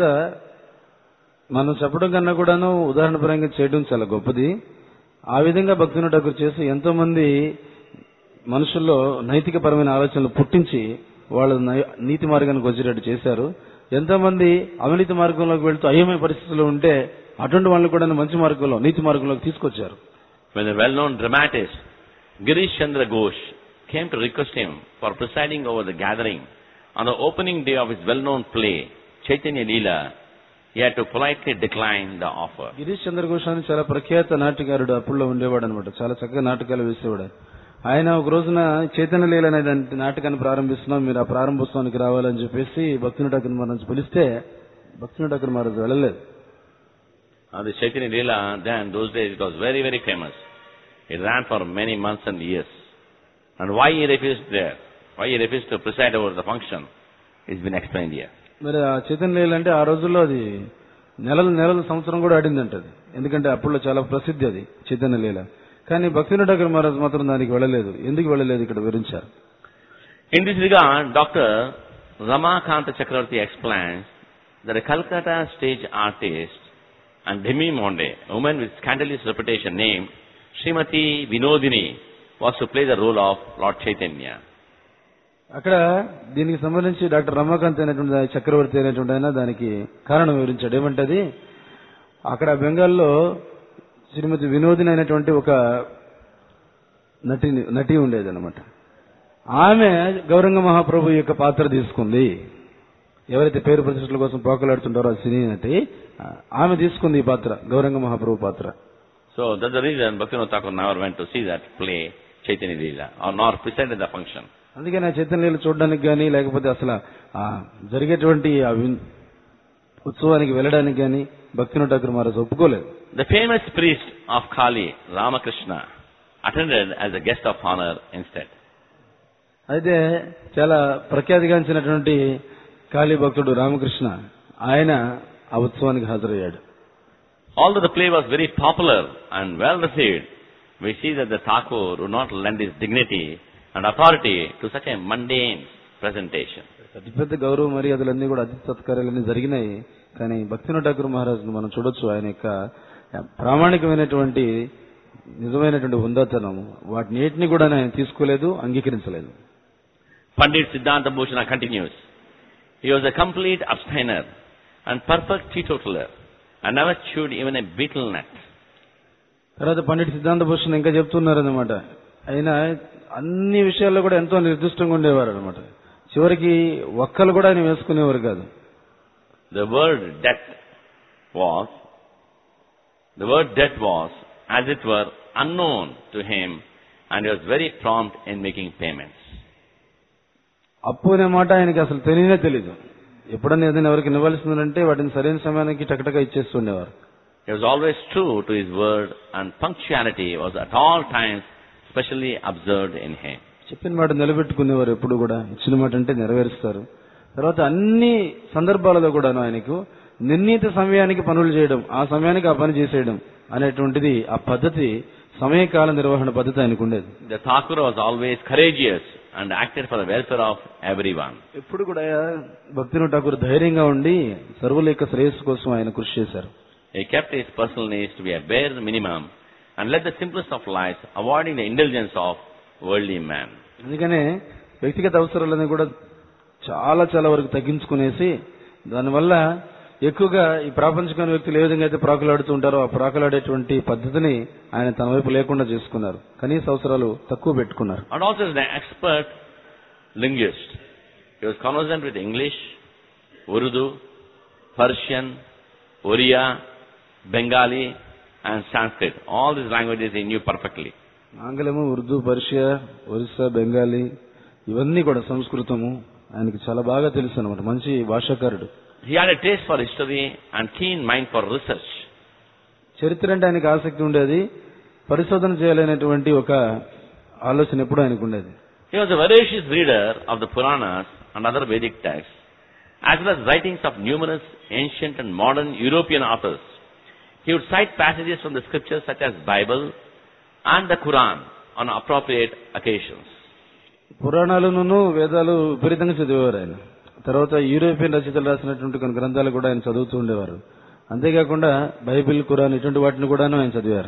మనం చెప్పడం కన్నా కూడాను ఉదాహరణ పరంగా చేయడం చాలా గొప్పది. ఆ విధంగా భక్తుని ఠాకూర్ చేసి ఎంతో మంది మనుషుల్లో నైతిక పరమైన ఆలోచనలు పుట్టించి వాళ్ళ నీతి మార్గానికి వచ్చేటట్టు చేశారు. ఎంతో మంది అవినీతి మార్గంలోకి వెళ్తూ అయ్యమైన పరిస్థితుల్లో ఉంటే అటువంటి వాళ్ళని కూడా మంచి మార్గంలో, నీతి మార్గంలోకి తీసుకొచ్చారు. When the well-known dramatist Girish Chandra Ghosh came to request him for presiding over the gathering on the opening day of his well-known play Chaitanya Leela, he had to politely decline the offer. Girish చంద్ర ఘోష్ అని చాలా ప్రఖ్యాత నాటకారుడు అప్పుల్లో ఉండేవాడు అనమాట. చాలా చక్కగా నాటకాలు వేసేవాడు. ఆయన ఒక రోజున చైతన్య లీల అనే నాటకాన్ని ప్రారంభిస్తున్నాం, మీరు ఆ ప్రారంభోత్సవానికి రావాలని చెప్పేసి భక్తుని ఠాకూర్ మహారాజ్ పిలిస్తే భక్తుని ఠాకూర్ మహారాజ్ వెళ్ళలేదు. Uh, the Chaitanya Leela, then those days it was very, very famous. It ran for many months and years. And why he refused there, why he refused to preside over the function, is been explained here. మరి ఆ చైతన్య లీల అంటే ఆ రోజుల్లో అది నెలల నెలల సంవత్సరం కూడా ఆడిందంట అది. ఎందుకంటే అప్పుల్లో చాలా ప్రసిద్ధి అది చైతన్య లీల. కానీ భక్తుని ఠాకూర్ మహారాజ్ మాత్రం దానికి వెళ్ళలేదు. ఎందుకు వెళ్ళలేదు ఇక్కడ వివరించారు. In this regard, Doctor Ramakanta Chakravarti explains that a Calcutta stage artist and Demi Monde, a woman with scandalous reputation named Srimati Vinodini, was to play the role of Lord Chaitanya. అక్కడ దీనికి సంబంధించి doctor Ramakant అనేటువంటి చక్రవర్తి అనేటువంటి ఆయన దానికి కారణం వివరించాడు. ఏమంటది, అక్కడ బెంగాల్లో శ్రీమతి వినోదిని అయినటువంటి ఒక నటి నటి ఉండేది అనమాట. ఆమె గౌరంగ మహాప్రభు యొక్క పాత్ర తీసుకుంది. ఎవరైతే పేరు ప్రతిష్టల కోసం పోకలాడుతుంటారో ఆ సినీ నటి, ఆమె తీసుకుంది ఈ పాత్ర, గౌరంగ మహాప్రభు పాత్ర. So that's the reason Bhaktivinoda Thakur never went to see that play Chaitanya Leela or nor presided the function. అందుకని ఆ చైతన్య లీల చూడడానికి కానీ లేకపోతే అసలు ఆ జరిగేటువంటి ఆ ఉత్సవానికి వెళ్ళడానికి కానీ భక్తివినోద ఠాకూర్ మహారాజ్ ఒప్పుకోలేదు. The famous priest of Kali, Ramakrishna, attended as a guest of honor instead. అయితే చాలా ప్రఖ్యాతిగాంచినటువంటి కాళీ భక్తుడు రామకృష్ణ, ఆయన ఆ ఉత్సవానికి హాజరయ్యాడు. Although the play was very popular and well received, we see that the Thakur would not lend his dignity and authority to such a mundane presentation. పెద్ద పెద్ద గౌరవ మర్యాదలన్నీ కూడా అతిథి సత్కారాలన్నీ జరిగినాయి. కానీ భక్తివినోద ఠాకూర్ మహారాజ్ మనం చూడొచ్చు, ఆయన యొక్క ప్రామాణికమైనటువంటి నిజమైనటువంటి హుందాతనం వాటిని ఏటిని కూడా ఆయన తీసుకోలేదు, అంగీకరించలేదు. Pandit Siddhanta Bhushana continues, he was a complete abstainer and perfect teetotaler and never chewed even a beetle nut. తర్వాత పండిట్ సిద్ధాంత భూషణ్ ఇంకా చెప్తున్నారన్నమాట, ఆయన అన్ని విషయాల్లో కూడా ఎంతో నిర్దిష్టంగా ఉండేవారు అనమాట. చివరికి ఒక్కలు కూడా ఆయన వేసుకునేవారు కాదు. The word debt was, the word debt was, as it were, unknown to him, and he was very prompt in making payments. అప్పు అనే మాట ఆయనకి అసలు తెలియనే తెలీదు. ఎప్పుడన్నా ఏదైనా ఎవరికి ఇవ్వాల్సిందంటే వాటిని సరైన సమయానికి టకటక ఇచ్చేస్తుండేవారు. He was always true to his word, and punctuality was at all times specially observed in him. చెప్పిన మాట నిలబెట్టుకునేవారు ఎప్పుడు కూడా. ఇచ్చిన మాట అంటే నెరవేరుస్తారు. తర్వాత అన్ని సందర్భాలలో కూడాను ఆయనకు నిర్ణీత సమయానికి పనులు చేయడం, ఆ సమయానికి ఆ పని చేసేయడం అనేటువంటిది ఆ పద్ధతి, సమయకాల నిర్వహణ పద్ధతి ఆయనకు ఉండేది. The Thakur was always courageous and acted for the welfare of everyone. ఎప్పుడు కూడా భక్తివినోద్ ఠాకూర్ ధైర్యంగా ఉండి సర్వుల యొక్క శ్రేయస్సు కోసం ఆయన కృషి చేశారు. He kept his personal needs to be a bare minimum and led the simplest of lives, avoiding the indulgence of worldly man. అందుకనే వ్యక్తిగత అవసరాలను కూడా చాలా చాలా వరకు తగ్గించుకునేసి, దానివల్ల ఎక్కువగా ఈ ప్రాపంచికమైన వ్యక్తులు ఏ విధంగా అయితే ప్రాకులాడుతూ ఉంటారో ఆ ప్రాకులాడేటువంటి పద్ధతిని ఆయన తన వైపు లేకుండా చేసుకున్నారు. కనీస అవసరాలు తక్కువ పెట్టుకున్నారు. And also as an expert linguist, he was conversant with English, Urdu, Persian, Oriya, Bengali and Sanskrit. All these languages he knew perfectly. ఆంగ్లము, ఉర్దూ, పర్షియా, ఒరిస్సా, బెంగాలీ ఇవన్నీ కూడా సంస్కృతము ఆయనకి చాలా బాగా తెలుసు అన్నమాట. మంచి భాషాకారుడు. He had a taste for history and keen mind for research. చరిత్ర అంటే ఆయనకు ఆసక్తి ఉండేది, పరిశోధన చేయాలనేటువంటి ఒక ఆలోచన ఎప్పుడు ఆయనకు ఉండేది. He was a voracious reader of the Puranas and other Vedic texts, as well as writings of numerous ancient and modern European authors. He would cite passages from the scriptures such as Bible and the Quran on appropriate occasions. పురాణాలను వేదాలు విపరీతంగా చదివేవారు ఆయన. తర్వాత European రచయితలు రాసినటువంటి కొన్ని గ్రంథాలు కూడా ఆయన చదువుతూ ఉండేవారు. అంతేకాకుండా బైబిల్, ఖురాన్ ఇటువంటి వాటిని కూడాను ఆయన చదివారు.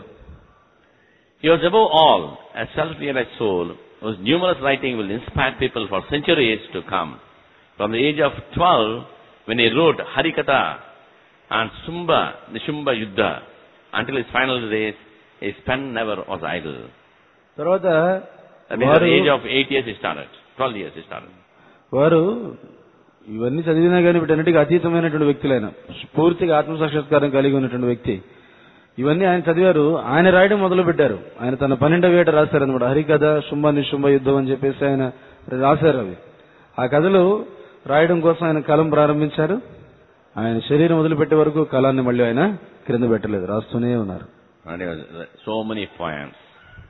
He was above all a self-realized soul whose numerous writing will inspire people for centuries to come. From the age of twelve, when he wrote Harikatha and Sumba, Nishumba Yuddha, until his final days, his pen never was idle. తర్వాత At the age of eight years he started, twelve years he started. వారు ఇవన్నీ చదివినా కానీ వీటన్నిటికీ అతీతమైనటువంటి వ్యక్తులైన పూర్తిగా ఆత్మసాక్షాత్కారం కలిగి ఉన్నటువంటి వ్యక్తి. ఇవన్నీ ఆయన చదివారు. ఆయన రాయడం మొదలు పెట్టారు. ఆయన తన పన్నెండవ ఏట రాశారనమాట. హరికథ, శుంభ నిశుంభ యుద్ధం అని చెప్పేసి ఆయన రాశారు. అవి ఆ కథలు రాయడం కోసం ఆయన కలం ప్రారంభించారు. ఆయన శరీరం వదిలిపెట్టే వరకు కలాన్ని మళ్ళీ ఆయన క్రింద పెట్టలేదు, రాస్తూనే ఉన్నారు. And he was so many poems,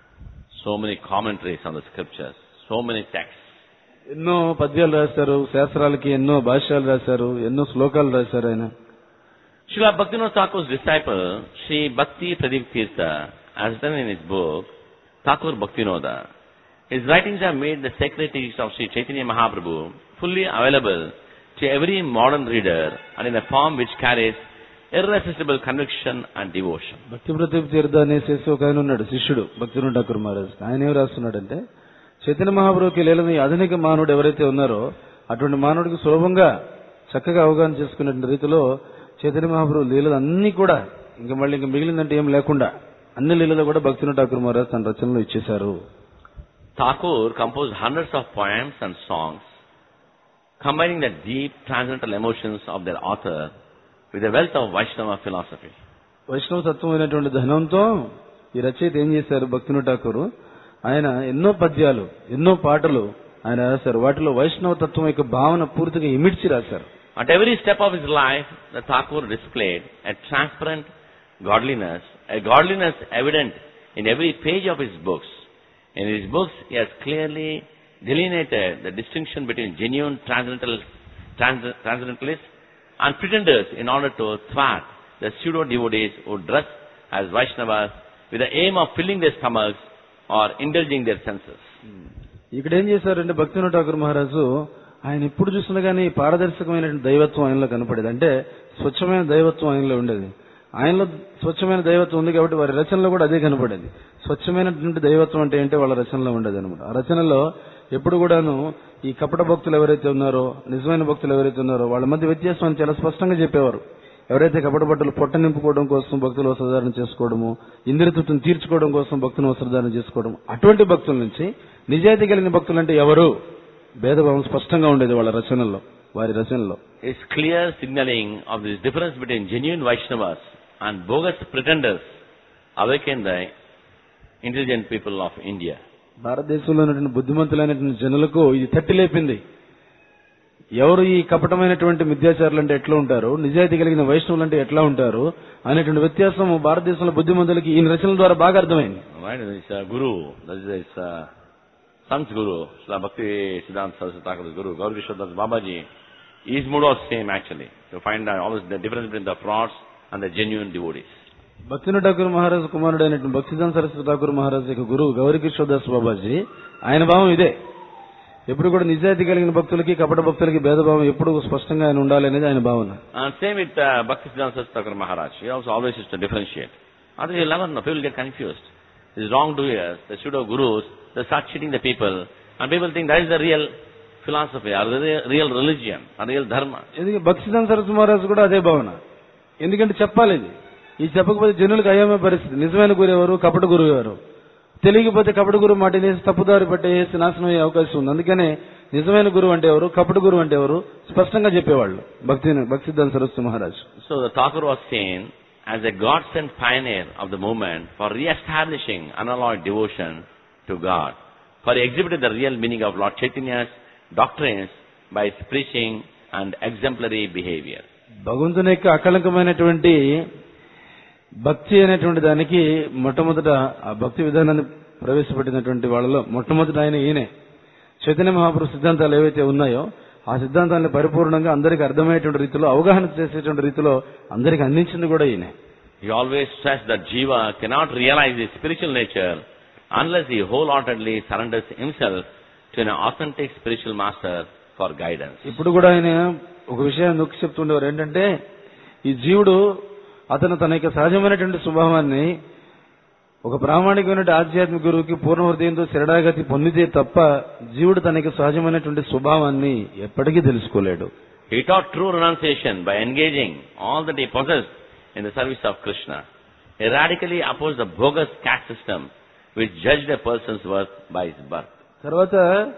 so many commentaries on the scriptures, so many texts. ఎన్నో పద్యాలు రాశారు, శాస్త్రాలకి ఎన్నో భాష్యాలు రాశారు, ఎన్నో శ్లోకాలు రాశారు ఆయన. Srila Bhaktivinoda Thakur's disciple, Sri Bhakti Pradeep Tirtha, has written in his book, Thakur Bhaktivinoda. His writings have made the sacred teachings of Sri Chaitanya Mahaprabhu fully available to every modern reader and in a form which carries irresistible conviction and devotion. భక్తి ప్రదీప్ తీర్థ అనేసి ఒక ఆయన ఉన్నాడు, శిష్యుడు భక్తివినోద్ ఠాకూర్ మహారాజ్. ఆయన ఏం రాస్తున్నాడంటే, చైతన్య మహాప్రభుకి లీలని ఆధునిక మానవుడు ఎవరైతే ఉన్నారో అటువంటి మానవుడికి సులభంగా చక్కగా అవగాహన చేసుకునే రీతిలో చైతన్య మహాప్రభు లీలలు అన్ని కూడా ఇంకా మళ్ళీ ఇంకా మిగిలిందంటే ఏం లేకుండా అన్ని లీలలో కూడా భక్తివినోద్ ఠాకూర్ మహారాజ్ తన రచనలో ఇచ్చేశారు. Thakur composed hundreds of poems and songs, combining the deep transcendental emotions of their author with the wealth of Vaishnava philosophy. వైష్ణవ తత్వమైనటువంటి ధనంతో ఈ రచయిత ఏం చేశారు భక్తివినోద్ ఠాకూర్, ఆయన ఎన్నో పద్యాలు, ఎన్నో పాటలు ఆయన రాశారు. వాటిలో వైష్ణవ తత్వం యొక్క భావన పూర్తిగా ఇమిడ్చి రాశారు. At every step of his life, the Thakur displayed a transparent godliness, a godliness evident in every page of his books. In his books, he has clearly delineated the distinction between genuine transcendental, trans, transcendentalists and pretenders in order to thwart the pseudo-devotees who dress as Vaishnavas with the aim of filling their stomachs or indulging their senses. ఇక్కడ ఏం చేశారంటే భక్తివినోద్ ఠాకూర్ మహారాజు ఆయన ఎప్పుడు చూసినా కానీ పారదర్శకమైనటువంటి దైవత్వం ఆయనలో కనపడేది. అంటే స్వచ్ఛమైన దైవత్వం ఆయనలో ఉండేది. ఆయనలో స్వచ్ఛమైన దైవత్వం ఉంది కాబట్టి వారి రచనలో కూడా అదే కనపడేది. స్వచ్ఛమైనటువంటి దైవత్వం అంటే ఏంటో వాళ్ళ రచనలో ఉండేది అనమాట. ఆ రచనలో ఎప్పుడు కూడాను ఈ కపట భక్తులు ఎవరైతే ఉన్నారో, నిజమైన భక్తులు ఎవరైతే ఉన్నారో వాళ్ళ మధ్య వ్యత్యాసం చాలా స్పష్టంగా చెప్పేవారు. ఎవరైతే కపట భక్తులు పొట్ట నింపుకోవడం కోసం భక్తులు వస్త్రధారణ చేసుకోవడము, ఇంద్రియతృప్తిని తీర్చుకోవడం కోసం భక్తులు వస్త్రధారణ చేసుకోవడం, అటువంటి భక్తుల నుంచి నిజాయితీ కలిగిన భక్తులు అంటే ఎవరు భేదభావం స్పష్టంగా ఉండేది వాళ్ళ రచనల్లో, వారి రచనలో. It's clear signalling of this difference between genuine Vaishnavas and bogus pretenders awaken the intelligent people of India. భారతదేశంలో ఉన్నటువంటి బుద్ధిమంతులైనటువంటి జనులకు ఇది తట్టి లేపింది. ఎవరు ఈ కపటమైనటువంటి మిథ్యాచారులు అంటే ఎట్లా ఉంటారు, నిజాయితీ కలిగిన వైష్ణవులు అంటే ఎట్లా ఉంటారు అనేటువంటి వ్యత్యాసం భారతదేశంలో బుద్ధిమంతులకి ఈ రచనల ద్వారా బాగా అర్థమైంది. Right? This uh, Guru, this is uh, Sant's Guru, Srila Bhakti Siddhanta Saraswati Thakur's Guru, Gaur Kishore Das Babaji, his mood was same actually, to find out always the difference between the frauds and the genuine devotees. భక్తిన Thakur Maharaj కుమారుడు అయినటువంటి భక్తిదాన్ సరస్వతి ఠాకూర్ మహారాజ్ యొక్క గురువు గౌరీ కిషోర్ దాస్ బాబాజీ, ఆయన భావం ఇదే. ఎప్పుడు కూడా నిజాయితీ కలిగిన భక్తులకి కపట భక్తులకి భేదభావం ఎప్పుడు స్పష్టంగా ఆయన ఉండాలి అనేది ఆయన భావన. And same with uh, Bhakti Siddhanta Saraswati Thakur Maharaj. He also always used to differentiate. Otherwise you'll never know. People get confused. These wrongdoers, the pseudo gurus, they start cheating the people, and people think that is the real philosophy, or the real religion, or real dharma. ఎందుకంటే భక్తి సిద్ధాంత సరస్వతి మహారాజ్ కూడా అదే భావన. ఎందుకంటే చెప్పాలి ఇది, ఈ చెప్పకపోతే జనులకు అయ్యమే పరిస్థితి. నిజమైన గురు ఎవరు, కపట గురువు ఎవరు తెలియకపోతే కపట గురువు మాట వేసి తప్పుదారి పట్టేసి నాశనం అయ్యే అవకాశం ఉంది. అందుకనే నిజమైన గురువు అంటే ఎవరు, కపట గురువు అంటే ఎవరు స్పష్టంగా చెప్పేవాళ్ళు భక్తి భక్తి సిద్ధాంత Saraswati Maharaj. So the Thakur was seen as a God-sent pioneer of the movement for re-establishing unalloyed devotion to God, for he exhibited the real meaning of Lord Chaitanya's doctrines by his preaching and exemplary behavior. భగవంతుని యొక్క అకళంకమైనటువంటి భక్తి అనేటువంటి దానికి మొట్టమొదట ఆ భక్తి విధానాన్ని ప్రవేశపెట్టినటువంటి వాళ్ళలో మొట్టమొదట ఆయన ఈయనే. చైతన్య మహాప్రభు సిద్ధాంతాలు ఏవైతే ఉన్నాయో ఆ సిద్ధాంతాన్ని పరిపూర్ణంగా అందరికీ అర్థమయ్యేటువంటి రీతిలో, అవగాహన చేసేటువంటి రీతిలో అందరికీ అందించింది కూడా ఈయనే. He always stressed that Jiva cannot realize his spiritual nature unless he wholeheartedly surrenders himself to an authentic spiritual master for guidance. ఇప్పుడు కూడా ఆయన ఒక విషయాన్ని నొక్కి చెప్తుండేవారు, ఏంటంటే ఈ జీవుడు అతను తన యొక్క సహజమైనటువంటి స్వభావాన్ని ఒక ప్రామాణికమైన ఆధ్యాత్మిక గురువుకి పూర్ణ హృదయంతో శరణాగతి పొందితే తప్ప జీవుడు తన యొక్క సహజమైనటువంటి స్వభావాన్ని ఎప్పటికీ తెలుసుకోలేడు. He taught true renunciation by engaging all that he possessed in the service of Krishna. He radically opposed the bogus caste system which judged a person's worth by his birth. తర్వాత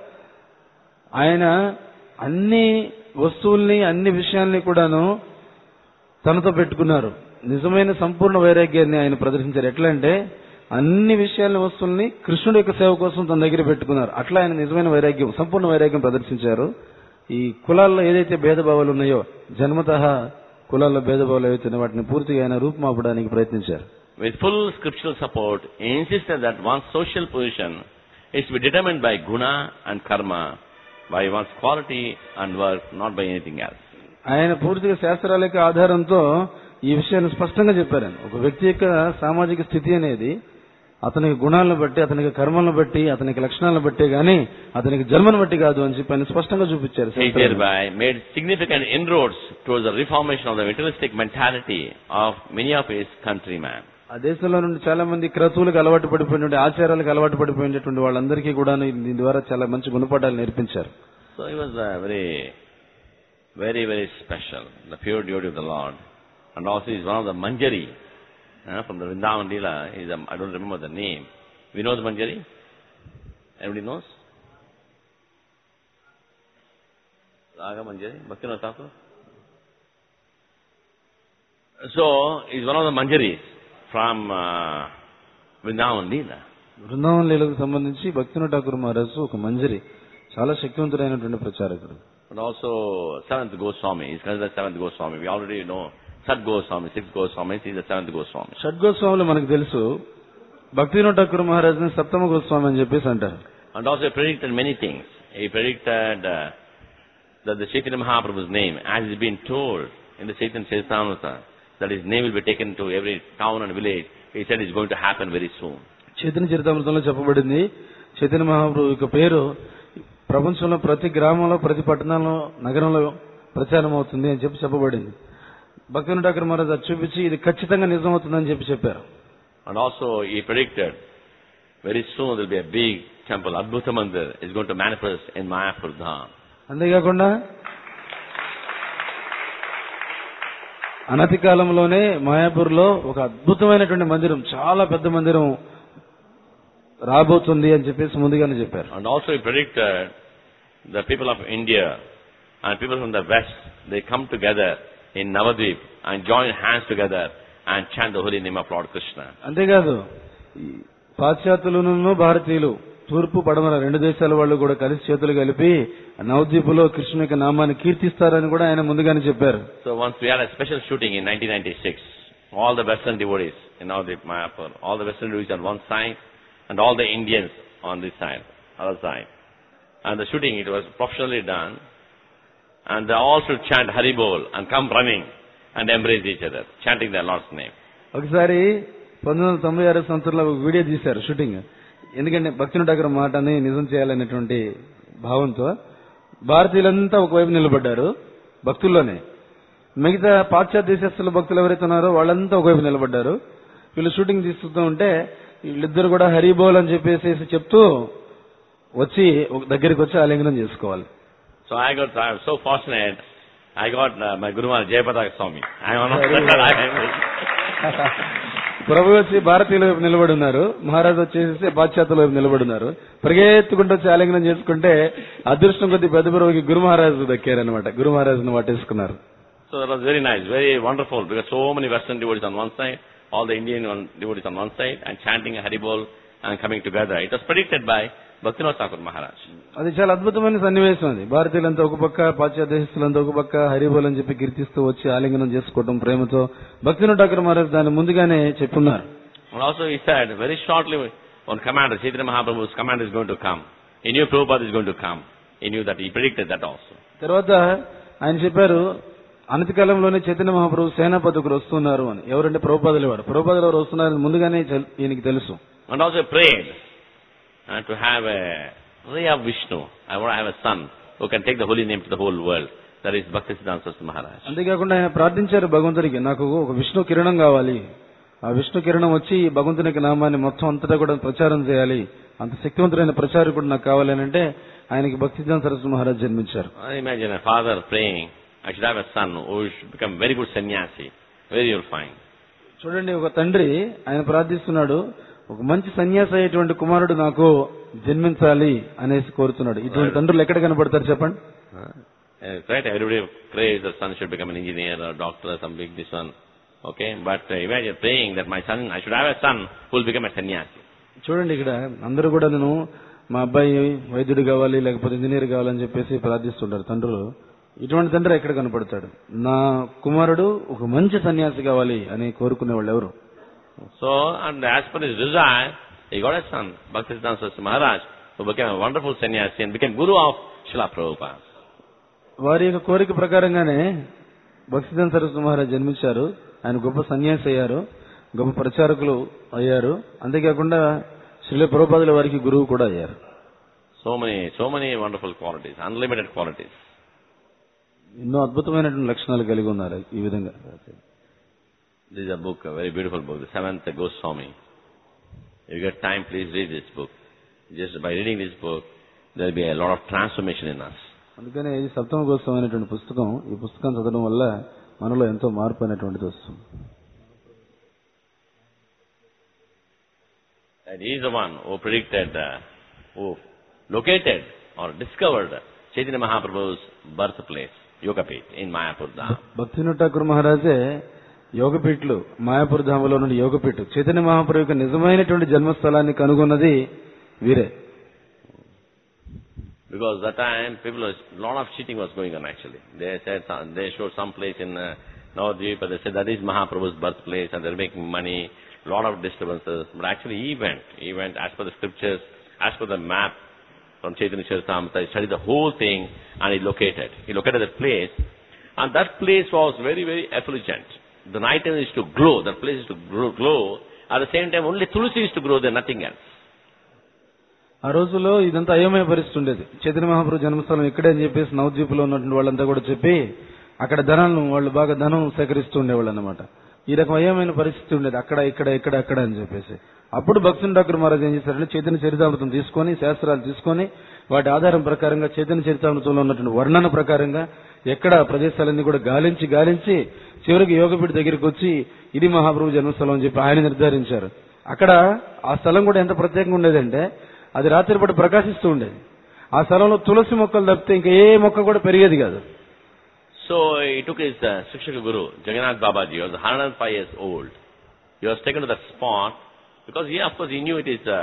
ఆయన అన్ని వస్తువుల్ని అన్ని విషయాల్ని కూడాను తనతో పెట్టుకున్నారు. నిజమైన సంపూర్ణ వైరాగ్యాన్ని ఆయన ప్రదర్శించారు. ఎట్లా అంటే అన్ని విషయాల వస్తువుల్ని కృష్ణుడి యొక్క సేవ కోసం తన దగ్గర పెట్టుకున్నారు. అట్లా ఆయన నిజమైన వైరాగ్యం, సంపూర్ణ వైరాగ్యం ప్రదర్శించారు. ఈ కులాల్లో ఏదైతే భేదభావాలు ఉన్నాయో, జన్మతః కులాల్లో భేదభావాలు ఏవైతే వాటిని పూర్తిగా ఆయన రూపుమాపడానికి ప్రయత్నించారు. With full scriptural support, he insisted that one's social position is to be determined by guna and karma, by one's quality and work, not by anything else. ఆయన పూర్తిగా శాస్త్రాల యొక్క ఆధారంతో ఈ విషయాన్ని స్పష్టంగా చెప్పారు. ఒక వ్యక్తి యొక్క సామాజిక స్థితి అనేది అతనికి గుణాలను బట్టి, అతనికి కర్మలను బట్టి, అతనికి లక్షణాలను బట్టే గానీ అతనికి జన్మను బట్టి కాదు అని చెప్పి ఆయన స్పష్టంగా చూపించారు. He thereby made significant inroads towards the reformation of the materialistic mentality of many of his countrymen. ఆ దేశంలో నుండి చాలా మంది క్రతువులకు అలవాటు పడిపోయినటువంటి, ఆచారాలకు అలవాటు పడిపోయినటువంటి వాళ్ళందరికీ కూడా దీని ద్వారా చాలా మంచి గుణపాఠాలు నేర్పించారు. So he was uh, very, very, very special, the pure devotee of the Lord. And also he is one of the Manjari uh, from the Vrindavan Leela. He is a, I don't remember the name. We know the Manjari? Everybody knows? Raga Manjari, Bhaktivinoda Thakur. So he is one of the Manjaris from uh, Vrindavan Leela. Brindavan లీలకు సంబంధించి భక్తివినోద ఠాకూర్ మహారాజ్ ఒక మంజరి, చాలా శక్తివంతుడైనటువంటి ప్రచారకుడు. And also seventh Goswami, he is considered seventh Goswami. We already know Sat Goswami, sixth Goswami, he is the seventh Goswami. షడ్ గోస్వాములు మనకు తెలుసు. భక్తివినోద ఠాకూర్ మహారాజ్ ని సప్తమ గోస్వామి అని చెప్పేసి అంటారు. And also he predicted many things. He predicted uh, that the Chaitanya Mahaprabhu's name, as is being told in the Chaitanya Charitamrita, that his name will be taken to every town and village. He said it's going to happen very soon. Chaitanya చరితామృతంలో చెప్పబడింది, చైతన్య మహాప్రభు యొక్క పేరు ప్రపంచంలో ప్రతి గ్రామంలో, ప్రతి పట్టణంలో, నగరంలో ప్రచారం అవుతుంది అని చెప్పి చెప్పబడింది. భక్తివినోద ఠాకూర్ మహారాజ్ అది చూపించి ఇది ఖచ్చితంగా నిజం అవుతుందని చెప్పి చెప్పారు. And also he predicted very soon there will be a big temple, Adbhuta Mandir, is going to manifest in Mayapur Dham. అంతేకాకుండా అనతి కాలంలోనే మాయాపూర్ లో ఒక అద్భుతమైనటువంటి మందిరం, చాలా పెద్ద మందిరం రాబోతుంది అని చెప్పేసి ముందుగానే చెప్పారు. And also he predicted the people of India and people from the West, they come together in Navadvip and join hands together and chant the holy name of Lord Krishna. అంతేకాదు పాశ్చాత్యులను భారతీయులు తూర్పు పడమర రెండు దేశాల వాళ్ళు కూడా కలిసి చేతులు కలిపి నవద్వీపులో కృష్ణుని యొక్క నామాన్ని కీర్తిస్తారని కూడా ఆయన ముందుగానే చెప్పారు. So once we had a special shooting in nineteen ninety-six, all the Western devotees in Navadvip Mayapur, all the Western devotees on one side and all the Indians on this side, other side. And the shooting, it was professionally done, and they all should chant Hari Bol and come running and embrace each other, chanting their Lord's name. ఒకసారి పంతొమ్మిది వందల తొంభై ఆరు సంవత్సరంలో ఒక video తీశారు shooting. ఎందుకంటే భక్తుని దగ్గర మాటని నిజం చేయాలనేటువంటి భావంతో భారతీయులంతా ఒకవైపు నిలబడ్డారు భక్తుల్లోనే. మిగతా పాశ్చాత్య దేశస్తుల భక్తులు ఎవరైతే ఉన్నారో వాళ్ళంతా ఒకవైపు నిలబడ్డారు. వీళ్ళు షూటింగ్ తీస్తూ ఉంటే వీళ్ళిద్దరు కూడా హరిబోల్ అని చెప్పేసి చెప్తూ వచ్చి దగ్గరికి వచ్చి ఆలింగనం చేసుకోవాలి. So I got, I was so fortunate, I got uh, my Guru Maharaj Jayapataka Swami. I am one of the ప్రభు వచ్చి భారతీయుల వైపు నిలబడి ఉన్నారు, మహారాజు వచ్చేసి పాశ్చాత్యుల వైపు నిలబడి ఉన్నారు. పరిగెత్తుకుంటూ వచ్చి ఆలింగనం చేసుకుంటే అదృష్టం కొద్ది పెద్ద ప్రభుకి గురు మహారాజు దక్కారనమాట. గురు మహారాజును వాటేసుకున్నారు. So that was very nice, very wonderful, because so many Western devotees on one side, all the Indian devotees on one side, and chanting a Haribol and coming together. It was predicted by Bhaktivinoda Thakur Maharaj. అది చాలా అద్భుతమైన సన్నివేశం. అది భారతీయులంతా ఒక పక్క, పాశ్చాత్య దేశస్తులంతా ఒక పక్క హరిబోల్ అని చెప్పి కీర్తిస్తూ వచ్చి ఆలింగనం చేసుకోవడం ప్రేమతో భక్తివినోద ఠాకూర్ మహారాజ్ దాన్ని ముందుగానే చెప్పున్నారు. And also he said, very shortly, one commander, Chaitanya Mahaprabhu's command is going to come. He knew Prabhupada is going to come. He knew that, he predicted that also. తర్వాత ఆయన చెప్పారు, అనతి కాలంలోనే చైతన్య మహాప్రభు సేనాపతి ఒకరు వస్తున్నారు అని. ఎవరంటే ప్రభుపాదులు వారు. ప్రభుపాదులు ఎవరు వస్తున్నారని ముందుగానే ఈయనకి తెలుసు. And also prayed uh, to have a ray of Vishnu. I want to have a son who can take the holy name to the whole world. That is Bhaktisiddhanta Saraswati Maharaj. అంతేకాకుండా ఆయన ప్రార్థించారు భగవంతుడికి, నాకు ఒక విష్ణు కిరణం కావాలి, ఆ విష్ణు కిరణం వచ్చి భగవంతుని యొక్క నామాన్ని మొత్తం అంతటా కూడా ప్రచారం చేయాలి, అంత శక్తివంతుడైన ప్రచారకుడు నాకు కావాలని అంటే ఆయనకి భక్తిసిద్ధాంత సరస్వతి మహారాజ్ జన్మించారు. Imagine a father praying, I should have a son who should become very good sannyasi. Very you'll find. చూడండి, ఒక తండ్రి ఆయన ప్రార్థిస్తున్నాడు, ఒక మంచి సన్యాసి అయ్యేటువంటి కుమారుడు నాకు జన్మించాలి అనేసి కోరుతున్నాడు. ఇటువంటి తండ్రులు ఎక్కడ కనబడతారు చెప్పండి? Right, everybody prays that son should become an engineer or doctor or some big this one. Okay, but uh, imagine praying that my son, I should have a son who will become a sannyasi. చూడండి, ఇక్కడ అందరూ కూడా నేను మా అబ్బాయి వైద్యుడు కావాలి లేకపోతే ఇంజనీర్ కావాలని చెప్పేసి ప్రార్థిస్తుంటారు తండ్రులు. ఇటువంటి తండ్రి ఎక్కడ కనపడతాడు? నా కుమారుడు ఒక మంచి సన్యాసి కావాలి అని కోరుకునే వాళ్ళు ఎవరు? So, and as per his desire, he got a son, Bhaktisiddhanta Saraswati Maharaj, who became a wonderful sannyasi and became guru of Srila Prabhupada. వారి యొక్క కోరిక ప్రకారంగానే భక్తిసిద్ధాంత సరస్వతి మహారాజ్ జన్మించారు. ఆయన గొప్ప సన్యాసి అయ్యారు, గొప్ప ప్రచారకులు అయ్యారు. అంతేకాకుండా శ్రీల ప్రభుపాదుల వారికి గురువు కూడా అయ్యారు. So many, so many wonderful qualities, unlimited qualities. ఎన్నో అద్భుతమైనటువంటి లక్షణాలు కలిగి ఉన్నారు ఈ విధంగా. This is a book, a very beautiful book, the Seventh Goswami. If you get time, please read this book. Just by reading this book, there will be a lot of transformation in us. అందుకనే ఇది సప్తమ గోస్వామి అనేటువంటి పుస్తకం. ఈ పుస్తకం చదవడం వల్ల మనలో ఎంతో మార్పు అనేటువంటిది వస్తుంది. And he is the one who predicted, uh, who located or discovered Chaitanya Mahaprabhu's birthplace, Yogapet, in Mayapur Dham. భక్తివినోద Thakur మహారాజే యోగపీఠులు Mayapur ధామలో నుండి యోగపీఠు చైతన్య మహాప్రభు యొక్క నిజమైనటువంటి జన్మస్థలాన్ని కనుగొన్నది వీరే. Because that time, people, was, a lot of cheating was going on actually. They said, they showed some place in uh, Navadvip, but they said that is Mahaprabhu's birthplace and they're making money, a lot of disturbances. But actually he went, he went as per the scriptures, as per the map from Chaitanya Charitamrita, he studied the whole thing and he located. He located that place, and that place was very, very effulgent. The night time is to glow, that place is to grow, glow. At the same time, only Tulsi is to grow there, nothing else. ఆ రోజుల్లో ఇదంతా అయోమయ పరిస్థితి ఉండేది. చైతన్య మహాప్రభు జన్మస్థలం ఇక్కడే అని చెప్పేసి నవద్వీపులో ఉన్నటువంటి వాళ్ళంతా కూడా చెప్పి అక్కడ ధనాలను వాళ్ళు బాగా ధనం సేకరిస్తూ ఉండేవాళ్ళు అన్నమాట. ఈ రకం అయోమైన పరిస్థితి ఉండేది, అక్కడ ఇక్కడ ఇక్కడ అక్కడ అని చెప్పేసి. అప్పుడు భక్తివినోద ఠాకూర్ మహారాజ్ ఏం చేశారంటే చైతన్య చరితామృతం తీసుకొని, శాస్త్రాలు తీసుకొని, వాటి ఆధారం ప్రకారంగా చైతన్య చరితామృతంలో ఉన్నటువంటి వర్ణన ప్రకారంగా ఎక్కడ ప్రదేశాలన్నీ కూడా గాలించి గాలించి చివరికి యోగపీఠ దగ్గరికి వచ్చి ఇది మహాప్రభు జన్మస్థలం అని చెప్పి ఆయన నిర్ధారించారు. అక్కడ ఆ స్థలం కూడా ఎంత ప్రత్యేకంగా ఉండేదంటే అది రాత్రిపూట ప్రకాశిస్తూ ఉండేది. ఆ స్థలంలో తులసి మొక్కలు తప్పితే ఇంకా ఏ మొక్క కూడా పెరిగేది కాదు. So he took his uh, Shikshaka Guru, Jagannath Babaji, who was one hundred five years old. He was taken to that spot because he, of course, he knew it is uh,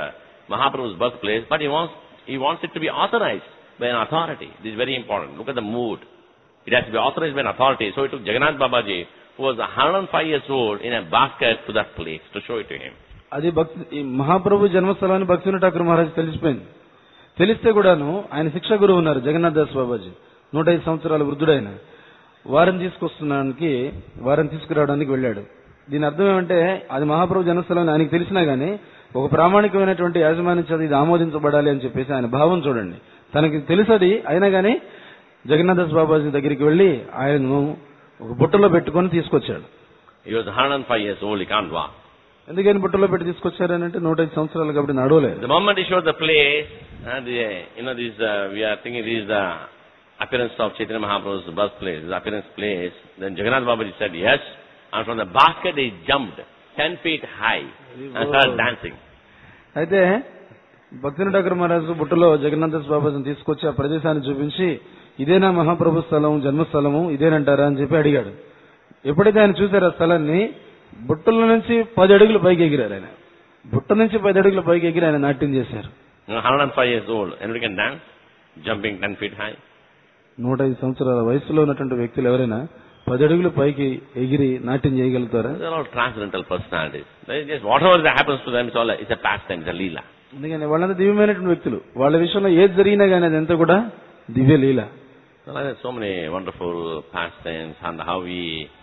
Mahaprabhu's birthplace, but he wants, he wants it to be authorized by an authority. This is very important. Look at the mood. It has to be authorized by an authority. So he took Jagannath Babaji, who was one hundred five years old, in a basket to that place to show it to him. అది భక్తి ఈ మహాప్రభు జన్మస్థలాన్ని భక్తివినోద్ ఠాకూర్ మహారాజ్ తెలిసిపోయింది. తెలిస్తే కూడాను ఆయన శిక్షా గురువు ఉన్నారు జగన్నాథ్ దాస్ బాబాజీ, నూట ఐదు సంవత్సరాల వృద్ధుడైన. వారిని తీసుకొస్తున్నానికి వారిని తీసుకురావడానికి వెళ్ళాడు. దీని అర్థం ఏమంటే అది మహాప్రభు జన్మస్థలం ఆయనకు తెలిసినా గానీ ఒక ప్రామాణికమైనటువంటి యాజమాన్యం చేత ఇది ఆమోదించబడాలి అని చెప్పేసి ఆయన భావం చూడండి. తనకి తెలుసది, అయినా గానీ జగన్నాథ్ దాస్ బాబాజీ దగ్గరికి వెళ్లి ఆయనను ఒక బుట్టలో పెట్టుకుని తీసుకొచ్చాడు. He was one hundred five years old, he can't walk. ఎందుకని బుట్టలో పెట్టి తీసుకొచ్చారనంటే నూట ఐదు సంవత్సరాలు కాబట్టి నడవలేదు. The moment he showed the place, uh, the, you know, this, uh, we are thinking this is the appearance of Chaitanya Mahaprabhu's birthplace, the appearance place. Then Jagannath Babaji said yes, and from the basket he jumped ten feet high and started dancing. అయితే భక్తివినోద్ ఠాకూర్ మహారాజు బుట్టలో జగన్నాథ్ దాస్ బాబాజీని తీసుకొచ్చి ఆ ప్రదేశాన్ని చూపించి ఇదేనా మహాప్రభు స్థలం, జన్మస్థలము ఇదేనంటారా అని చెప్పి అడిగాడు. ఎప్పుడైతే ఆయన చూశారు ఆ స్థలాన్ని, బుట్టల నుంచి పది అడుగులు పైకి ఎగిరారు. ఆయన బుట్ట నుంచి పది అడుగుల పైకి ఎగిరి ఆయన నాట్యం చేశారు. one hundred five years old, anybody can dance, jumping ten feet high. నూట ఐదు సంవత్సరాల వయసులో ఉన్నటువంటి వ్యక్తులు ఎవరైనా పది అడుగులు పైకి ఎగిరి నాట్యం చేయగలుగుతారా? They are all transcendental personalities. They just whatever that happens to them, it's all a, it's a pastime, it's a leela. అందుకని వాళ్ళంతా దివ్యమైనటువంటి వ్యక్తులు. వాళ్ళ విషయంలో ఏది జరిగినా కానీ అదంతా కూడా దివ్య లీల. So there are so many wonderful pastimes, and how we,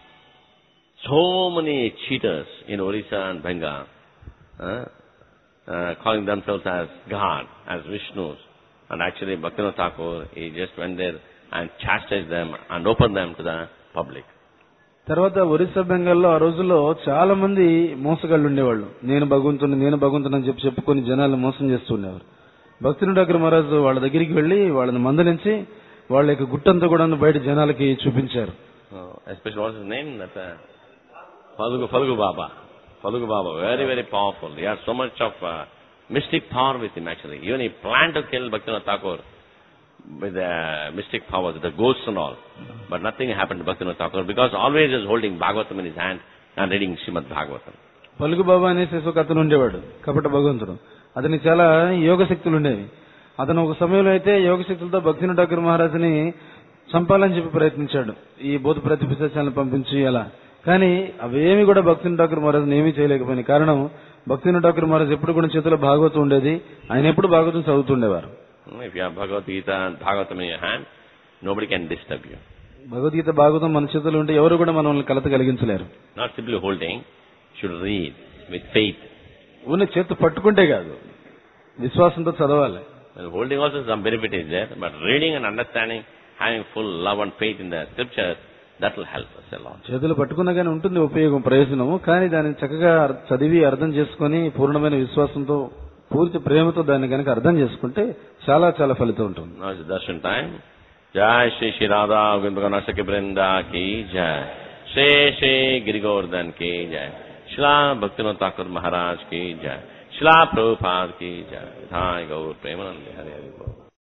so many cheaters in Orissa and Bengal, uh, uh, calling themselves as God, as Vishnus, and actually Bhaktivinoda Thakur, he just went there and chastised them and opened them to the public. తర్వాత ఒరిస్సా బెంగాల్లో ఆ రోజుల్లో చాలా మంది మోసగాళ్ళు ఉండేవాళ్ళు. నేను భగవంతుని నేను భగవంతుని అని చెప్పి చెప్పుకొని జనాలను మోసం చేస్తూ ఉండేవారు. భక్తివినోద్ ఠాకూర్ మహారాజు వాళ్ళ దగ్గరికి వెళ్లి వాళ్ళని మందలించి వాళ్ళ యొక్క గుట్టంతా కూడా బయట జనాలకి చూపించారు. Especially what's his name? That uh, Falugu Falugu Baba. Falugu Baba, very very powerful. He has so much of uh, mystic power with him actually. Even he planned to kill Bhaktivinoda Thakur with the uh, mystic powers, the ghosts and all. But nothing happened to Bhaktivinoda Thakur because always he was holding Bhagavatam in his hand and reading Srimad Bhagavatam. పలుగు బాబా అనేసి ఒక అతను ఉండేవాడు, కపట భగవంతుడు. అతనికి చాలా యోగ శక్తులు ఉండేవి. అతను ఒక సమయంలో అయితే యోగ శక్తులతో భక్తివినోద్ ఠాకూర్ మహారాజుని చంపాలని చెప్పి ప్రయత్నించాడు, ఈ భూత ప్రతిపిశాచాలను పంపించి అలా. కానీ అవేమి కూడా భక్తివినోద్ ఠాకూర్ మహారాజుని ఏమీ చేయలేకపోయినాయి. కారణం భక్తివినోద్ ఠాకూర్ మహారాజు ఎప్పుడు కూడా చేతిలో భాగవతం ఉండేది, ఆయన ఎప్పుడు Bhagavatam చదువుతుండేవారు. If you have Bhagavad Gita and Bhagavatam in your hand, nobody can disturb you. Bhagavad Gita Bhagavatam మన చేతిలో ఉంటే ఎవరు కూడా మనల్ని కలత కలిగించలేరు. Not simply holding, should read with faith. ఉన్న చేతి పట్టుకుంటే కాదు, విశ్వాసంతో చదవాలి. Well, holding also some benefit is there, but reading and understanding, having full love and faith in the scriptures, that will help us a lot. చేతులు పట్టుకున్నా కానీ ఉంటుంది ఉపయోగం, ప్రయోజనము. కానీ దాన్ని చక్కగా చదివి అర్థం చేసుకుని పూర్ణమైన విశ్వాసంతో పూర్తి ప్రేమతో దాన్ని కనుక అర్థం చేసుకుంటే చాలా చాలా ఫలితం ఉంటుంది. Now it's darshan time. Jai Shri Shri Radha Govinda Saki Brinda ki jai. Shri Shri Giri Govardhan ki jai. Shila Bhaktivinoda Thakur Maharaj ki jai. Shila Prabhupada ki jai. Thai Gaur Premanand Hari Hari Bol.